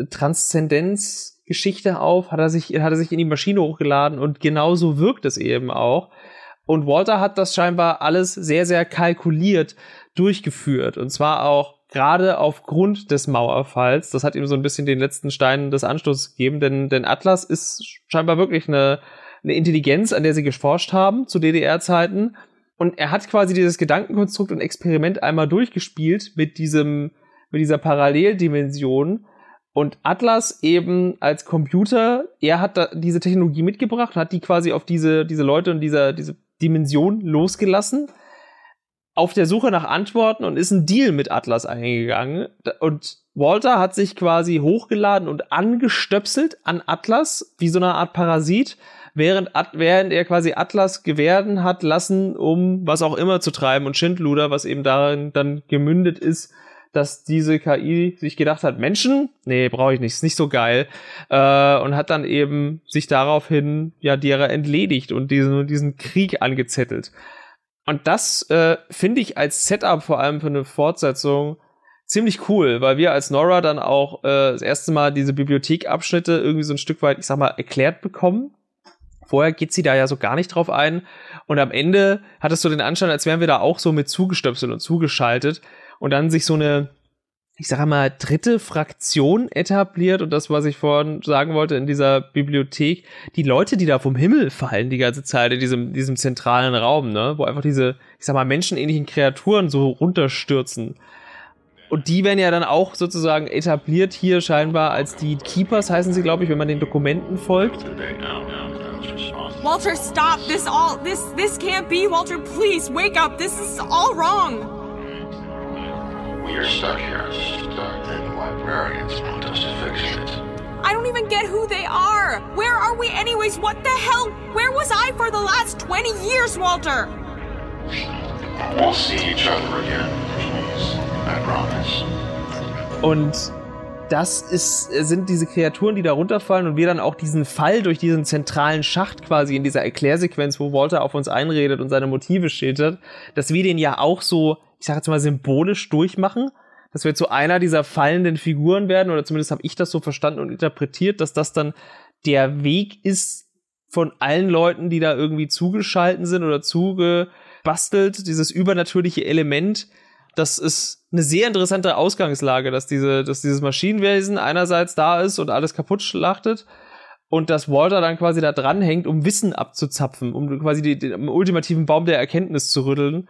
Transzendenzgeschichte auf, hat er sich in die Maschine hochgeladen und genauso wirkt es eben auch. Und Walter hat das scheinbar alles sehr, sehr kalkuliert durchgeführt und zwar auch gerade aufgrund des Mauerfalls. Das hat ihm so ein bisschen den letzten Stein des Anstoßes gegeben, denn Atlas ist scheinbar wirklich eine Intelligenz, an der sie geforscht haben zu DDR-Zeiten und er hat quasi dieses Gedankenkonstrukt und Experiment einmal durchgespielt mit dieser Paralleldimension. Und Atlas eben als Computer, er hat da diese Technologie mitgebracht, hat die quasi auf diese Leute und diese Dimension losgelassen, auf der Suche nach Antworten und ist einen Deal mit Atlas eingegangen. Und Walter hat sich quasi hochgeladen und angestöpselt an Atlas, wie so eine Art Parasit, während er quasi Atlas gewähren hat lassen, um was auch immer zu treiben und Schindluder, was eben darin dann gemündet ist, dass diese KI sich gedacht hat, Menschen? Nee, brauche ich nicht, ist nicht so geil. Und hat dann eben sich daraufhin derer entledigt und diesen Krieg angezettelt. Und das finde ich als Setup vor allem für eine Fortsetzung ziemlich cool, weil wir als Nora dann auch das erste Mal diese Bibliothekabschnitte irgendwie so ein Stück weit, ich sag mal, erklärt bekommen. Vorher geht sie da ja so gar nicht drauf ein. Und am Ende hat es so den Anschein, als wären wir da auch so mit zugestöpselt und zugeschaltet. Und dann sich so eine, ich sage mal, dritte Fraktion etabliert. Und das, was ich vorhin sagen wollte in dieser Bibliothek, die Leute, die da vom Himmel fallen die ganze Zeit in diesem zentralen Raum, ne, wo einfach diese, ich sag mal, menschenähnlichen Kreaturen so runterstürzen. Und die werden ja dann auch sozusagen etabliert hier scheinbar als die Keepers, heißen sie, glaube ich, wenn man den Dokumenten folgt. Walter, stop! This can't be, Walter, please, wake up! This is all wrong! We are stuck here, and the librarians want us to fix it. I don't even get who they are! Where are we anyways? What the hell? Where was I for the last 20 years, Walter? We'll see each other again, please. I promise. Und das sind diese Kreaturen, die da runterfallen und wir dann auch diesen Fall durch diesen zentralen Schacht quasi in dieser Erklärsequenz, wo Walter auf uns einredet und seine Motive schildert, dass wir den ja auch so, ich sag jetzt mal, symbolisch durchmachen, dass wir zu einer dieser fallenden Figuren werden, oder zumindest habe ich das so verstanden und interpretiert, dass das dann der Weg ist von allen Leuten, die da irgendwie zugeschalten sind oder zugebastelt, dieses übernatürliche Element das ist eine sehr interessante Ausgangslage, dass dieses Maschinenwesen einerseits da ist und alles kaputt schlachtet und dass Walter dann quasi da dranhängt, um Wissen abzuzapfen, um quasi den ultimativen Baum der Erkenntnis zu rütteln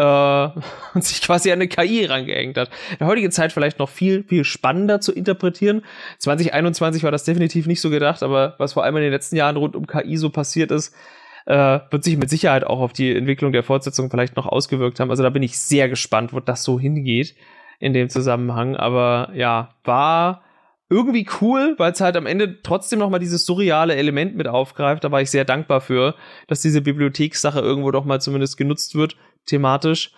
und sich quasi an eine KI rangehängt hat. In der heutigen Zeit vielleicht noch viel, viel spannender zu interpretieren. 2021 war das definitiv nicht so gedacht, aber was vor allem in den letzten Jahren rund um KI so passiert ist, wird sich mit Sicherheit auch auf die Entwicklung der Fortsetzung vielleicht noch ausgewirkt haben. Also da bin ich sehr gespannt, wo das so hingeht in dem Zusammenhang. Aber ja, war irgendwie cool, weil es halt am Ende trotzdem noch mal dieses surreale Element mit aufgreift. Da war ich sehr dankbar für, dass diese Bibliothekssache irgendwo doch mal zumindest genutzt wird, thematisch.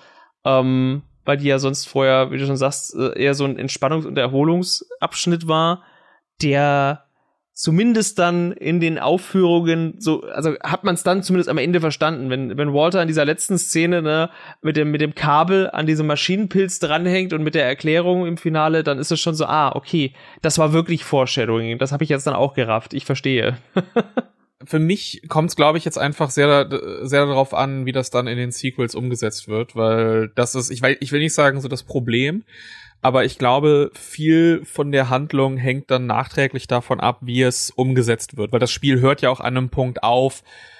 Weil die ja sonst vorher, wie du schon sagst, eher so ein Entspannungs- und Erholungsabschnitt war, der zumindest dann in den Aufführungen so, also hat man es dann zumindest am Ende verstanden, wenn Walter in dieser letzten Szene, ne, mit dem Kabel an diesem Maschinenpilz dranhängt und mit der Erklärung im Finale, dann ist es schon so, okay, das war wirklich Foreshadowing, das habe ich jetzt dann auch gerafft, ich verstehe. Für mich kommt es, glaube ich, jetzt einfach sehr, sehr darauf an, wie das dann in den Sequels umgesetzt wird, weil das ist, ich will nicht sagen so das Problem, aber ich glaube, viel von der Handlung hängt dann nachträglich davon ab, wie es umgesetzt wird. Weil das Spiel hört ja auch an einem Punkt auf,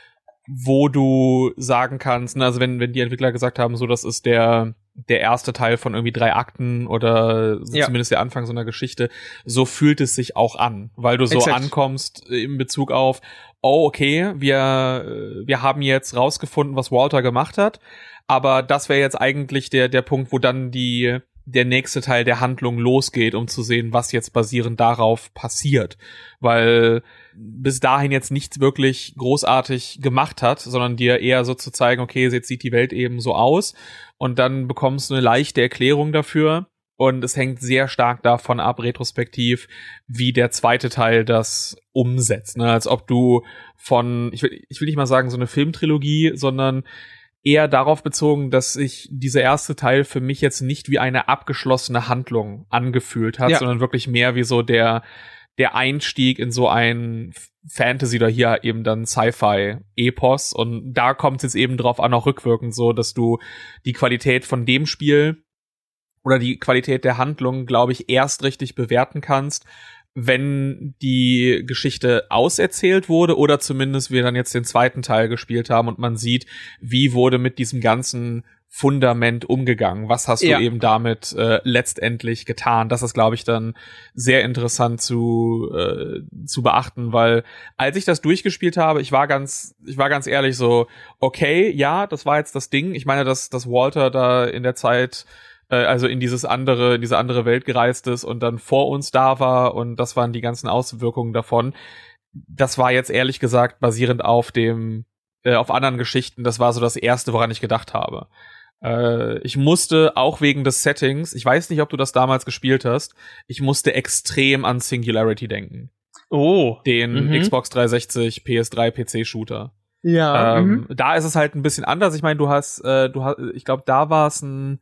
wo du sagen kannst, ne, also wenn die Entwickler gesagt haben, so das ist der erste Teil von irgendwie 3 Akten oder zumindest der Anfang so einer Geschichte, so fühlt es sich auch an. Weil du so ankommst in Bezug auf, okay, wir haben jetzt rausgefunden, was Walter gemacht hat, aber das wäre jetzt eigentlich der Punkt, wo dann der nächste Teil der Handlung losgeht, um zu sehen, was jetzt basierend darauf passiert. Weil bis dahin jetzt nichts wirklich großartig gemacht hat, sondern dir eher so zu zeigen, okay, jetzt sieht die Welt eben so aus und dann bekommst du eine leichte Erklärung dafür und es hängt sehr stark davon ab, retrospektiv, wie der zweite Teil das umsetzt. Ne? Als ob du ich will nicht mal sagen so eine Filmtrilogie, sondern eher darauf bezogen, dass sich dieser erste Teil für mich jetzt nicht wie eine abgeschlossene Handlung angefühlt hat, sondern wirklich mehr wie so der Einstieg in so ein Fantasy oder hier eben dann Sci-Fi-Epos. Und da kommt es jetzt eben drauf an, auch rückwirkend so, dass du die Qualität von dem Spiel oder die Qualität der Handlung, glaube ich, erst richtig bewerten kannst, wenn die Geschichte auserzählt wurde oder zumindest wir dann jetzt den zweiten Teil gespielt haben und man sieht, wie wurde mit diesem ganzen Fundament umgegangen. Was hast du eben damit letztendlich getan? Das ist, glaube ich, dann sehr interessant zu beachten, weil als ich das durchgespielt habe, ich war ganz ehrlich so, okay, ja, das war jetzt das Ding. Ich meine, dass Walter da in der Zeit also in diese andere Welt gereist ist und dann vor uns da war und das waren die ganzen Auswirkungen davon. Das war jetzt ehrlich gesagt basierend auf anderen Geschichten, das war so das Erste, woran ich gedacht habe. Ich musste auch wegen des Settings, ich weiß nicht, ob du das damals gespielt hast, ich musste extrem an Singularity denken. Den Xbox 360, PS3, PC-Shooter. Ja. Da ist es halt ein bisschen anders. Ich meine, ich glaube, da war es ein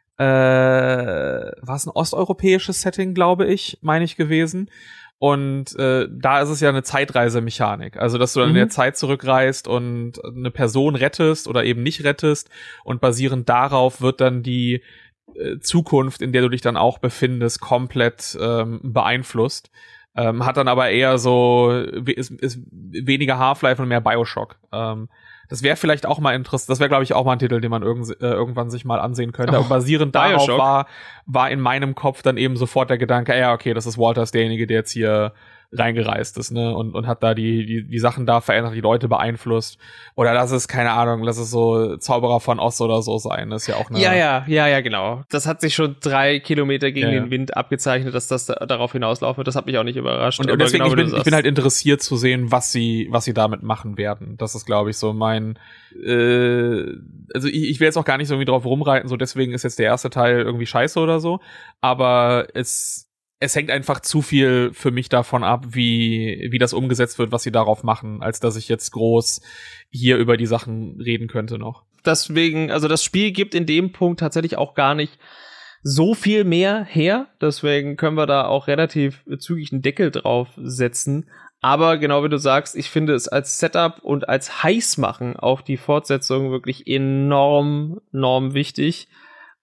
osteuropäisches Setting, glaube ich, meine ich gewesen. Und da ist es ja eine Zeitreisemechanik. Also, dass du dann in der Zeit zurückreist und eine Person rettest oder eben nicht rettest. Und basierend darauf wird dann die Zukunft, in der du dich dann auch befindest, komplett beeinflusst. Hat dann aber eher so, ist weniger Half-Life und mehr Bioshock. Das wäre vielleicht auch mal interessant. Das wäre, glaube ich, auch mal ein Titel, den man irgendwann sich mal ansehen könnte. Aber basierend darauf war in meinem Kopf dann eben sofort der Gedanke, ja, okay, das ist Walters derjenige, der jetzt hier reingereist ist, ne, und hat da die Sachen da verändert, die Leute beeinflusst. Oder lass es, keine Ahnung, lass es so Zauberer von Oz oder so sein. Das ist ja auch eine... Ja, genau. Das hat sich schon 3 Kilometer gegen den Wind abgezeichnet, dass das darauf hinauslaufen wird. Das hat mich auch nicht überrascht. Und deswegen, ich bin halt interessiert zu sehen, was sie damit machen werden. Das ist, glaube ich, so mein... also ich will jetzt auch gar nicht so irgendwie drauf rumreiten, so deswegen ist jetzt der erste Teil irgendwie scheiße oder so. Aber es hängt einfach zu viel für mich davon ab, wie das umgesetzt wird, was sie darauf machen, als dass ich jetzt groß hier über die Sachen reden könnte noch. Deswegen, also das Spiel gibt in dem Punkt tatsächlich auch gar nicht so viel mehr her. Deswegen können wir da auch relativ zügig einen Deckel drauf setzen. Aber genau wie du sagst, ich finde es als Setup und als Heißmachen auf die Fortsetzung wirklich enorm wichtig.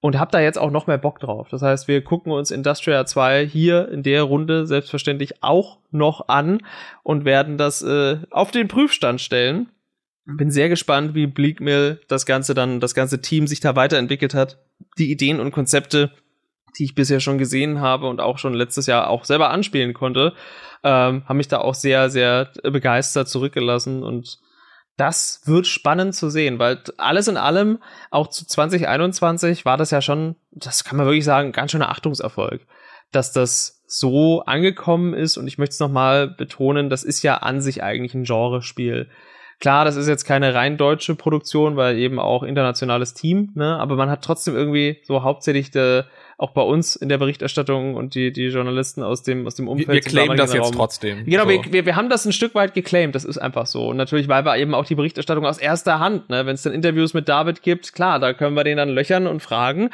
und hab da jetzt auch noch mehr Bock drauf. Das heißt, wir gucken uns Industria 2 hier in der Runde selbstverständlich auch noch an und werden das auf den Prüfstand stellen. Bin sehr gespannt, wie Bleak Mill das ganze Team sich da weiterentwickelt hat. Die Ideen und Konzepte, die ich bisher schon gesehen habe und auch schon letztes Jahr auch selber anspielen konnte, haben mich da auch sehr, sehr begeistert zurückgelassen und das wird spannend zu sehen, weil alles in allem, auch zu 2021 war das ja schon, das kann man wirklich sagen, ganz schöner Achtungserfolg, dass das so angekommen ist und ich möchte es nochmal betonen, das ist ja an sich eigentlich ein Genrespiel. Klar, das ist jetzt keine rein deutsche Produktion, weil eben auch internationales Team, ne? Aber man hat trotzdem irgendwie so hauptsächlich auch bei uns in der Berichterstattung und die Journalisten aus dem Umfeld. Wir claimen das jetzt trotzdem. Genau, so. wir haben das ein Stück weit geclaimt, das ist einfach so. Und natürlich, weil wir eben auch die Berichterstattung aus erster Hand, ne? Wenn es dann Interviews mit David gibt, klar, da können wir den dann löchern und fragen.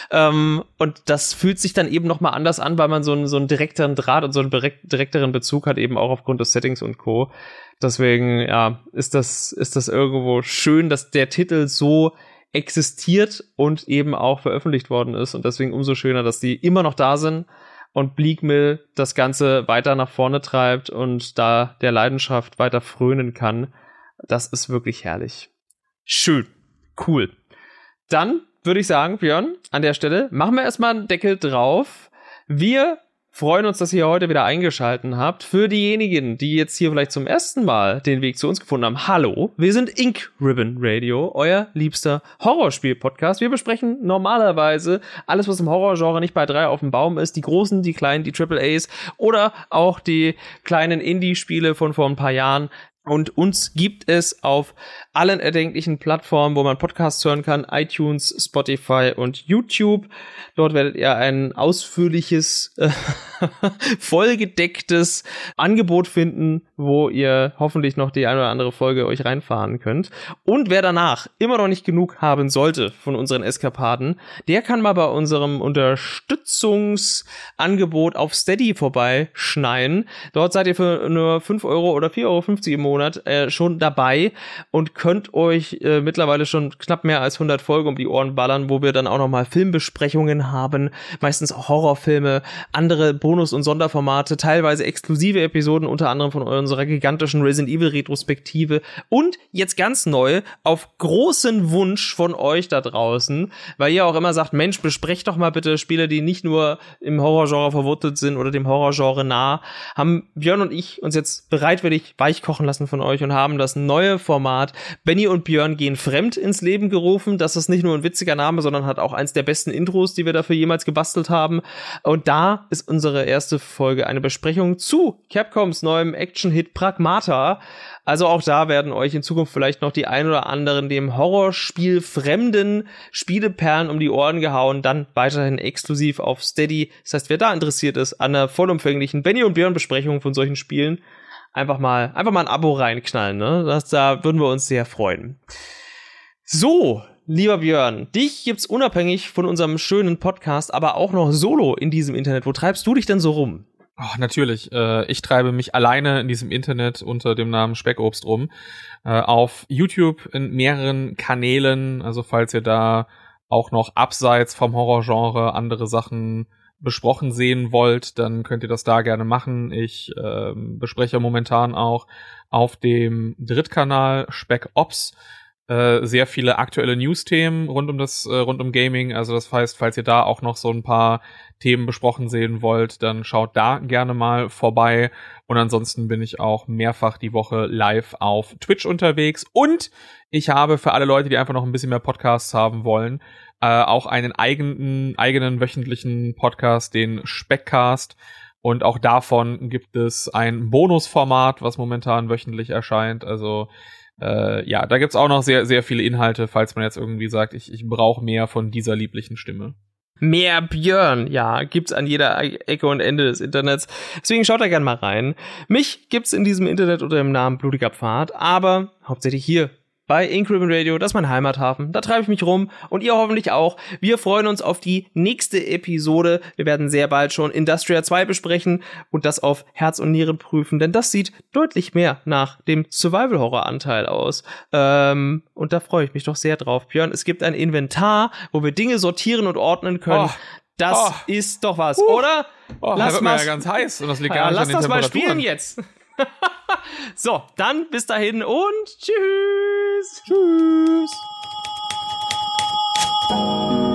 Und das fühlt sich dann eben nochmal anders an, weil man so einen direkteren Draht und so einen direkteren Bezug hat, eben auch aufgrund des Settings und Co. Deswegen, ja, ist das irgendwo schön, dass der Titel so existiert und eben auch veröffentlicht worden ist und deswegen umso schöner, dass die immer noch da sind und Bleak Mill das Ganze weiter nach vorne treibt und da der Leidenschaft weiter frönen kann. Das ist wirklich herrlich. Schön. Cool. Dann würde ich sagen, Björn, an der Stelle machen wir erstmal einen Deckel drauf. Wir freuen uns, dass ihr heute wieder eingeschaltet habt. Für diejenigen, die jetzt hier vielleicht zum ersten Mal den Weg zu uns gefunden haben, hallo, wir sind Ink Ribbon Radio, euer liebster Horrorspiel-Podcast. Wir besprechen normalerweise alles, was im Horrorgenre nicht bei 3 auf dem Baum ist, die großen, die kleinen, die AAAs oder auch die kleinen Indie-Spiele von vor ein paar Jahren. Und uns gibt es auf allen erdenklichen Plattformen, wo man Podcasts hören kann, iTunes, Spotify und YouTube. Dort werdet ihr ein ausführliches, vollgedecktes Angebot finden, wo ihr hoffentlich noch die eine oder andere Folge euch reinfahren könnt. Und wer danach immer noch nicht genug haben sollte von unseren Eskapaden, der kann mal bei unserem Unterstützungsangebot auf Steady vorbeischneien. Dort seid ihr für nur 5 Euro oder 4,50 Euro im Monat schon dabei und könnt euch mittlerweile schon knapp mehr als 100 Folgen um die Ohren ballern, wo wir dann auch nochmal Filmbesprechungen haben, meistens auch Horrorfilme, andere Bonus- und Sonderformate, teilweise exklusive Episoden, unter anderem von unserer gigantischen Resident Evil Retrospektive und jetzt ganz neu, auf großen Wunsch von euch da draußen, weil ihr auch immer sagt, Mensch, besprecht doch mal bitte Spiele, die nicht nur im Horrorgenre verwurzelt sind oder dem Horrorgenre nah, haben Björn und ich uns jetzt bereitwillig weichkochen lassen von euch und haben das neue Format Benny und Björn gehen fremd ins Leben gerufen. Das ist nicht nur ein witziger Name, sondern hat auch eins der besten Intros, die wir dafür jemals gebastelt haben. Und da ist unsere erste Folge eine Besprechung zu Capcoms neuem Action-Hit Pragmata. Also auch da werden euch in Zukunft vielleicht noch die ein oder anderen dem Horrorspiel fremden Spieleperlen um die Ohren gehauen, dann weiterhin exklusiv auf Steady. Das heißt, wer da interessiert ist an einer vollumfänglichen Benny und Björn Besprechung von solchen Spielen, einfach mal ein Abo reinknallen, ne? Da würden wir uns sehr freuen. So, lieber Björn, dich gibt's unabhängig von unserem schönen Podcast, aber auch noch solo in diesem Internet. Wo treibst du dich denn so rum? Oh, natürlich. Ich treibe mich alleine in diesem Internet unter dem Namen Speckobst rum. Auf YouTube in mehreren Kanälen. Also falls ihr da auch noch abseits vom Horrorgenre andere Sachen besprochen sehen wollt, dann könnt ihr das da gerne machen. Ich bespreche momentan auch auf dem Drittkanal Spec-Ops sehr viele aktuelle News-Themen rund um Gaming. Also das heißt, falls ihr da auch noch so ein paar Themen besprochen sehen wollt, dann schaut da gerne mal vorbei. Und ansonsten bin ich auch mehrfach die Woche live auf Twitch unterwegs. Und ich habe für alle Leute, die einfach noch ein bisschen mehr Podcasts haben wollen, auch einen eigenen wöchentlichen Podcast, den Speckcast. Und auch davon gibt es ein Bonusformat, was momentan wöchentlich erscheint. Also ja, da gibt's auch noch sehr, sehr viele Inhalte, falls man jetzt irgendwie sagt, ich brauche mehr von dieser lieblichen Stimme. Mehr Björn, ja, gibt's an jeder Ecke und Ende des Internets. Deswegen schaut da gerne mal rein. Mich gibt's in diesem Internet unter dem Namen Blutiger Pfad, aber hauptsächlich hier bei Increment Radio. Das ist mein Heimathafen. Da treibe ich mich rum und ihr hoffentlich auch. Wir freuen uns auf die nächste Episode. Wir werden sehr bald schon Industria 2 besprechen und das auf Herz und Nieren prüfen, denn das sieht deutlich mehr nach dem Survival-Horror-Anteil aus. Und da freue ich mich doch sehr drauf, Björn. Es gibt ein Inventar, wo wir Dinge sortieren und ordnen können. Das ist doch was, oder? Da wird mir ja ganz heiß und das liegt gar nicht an den Lass das mal Temperaturen. spielen jetzt. So, dann bis dahin und tschüss. Tschüss.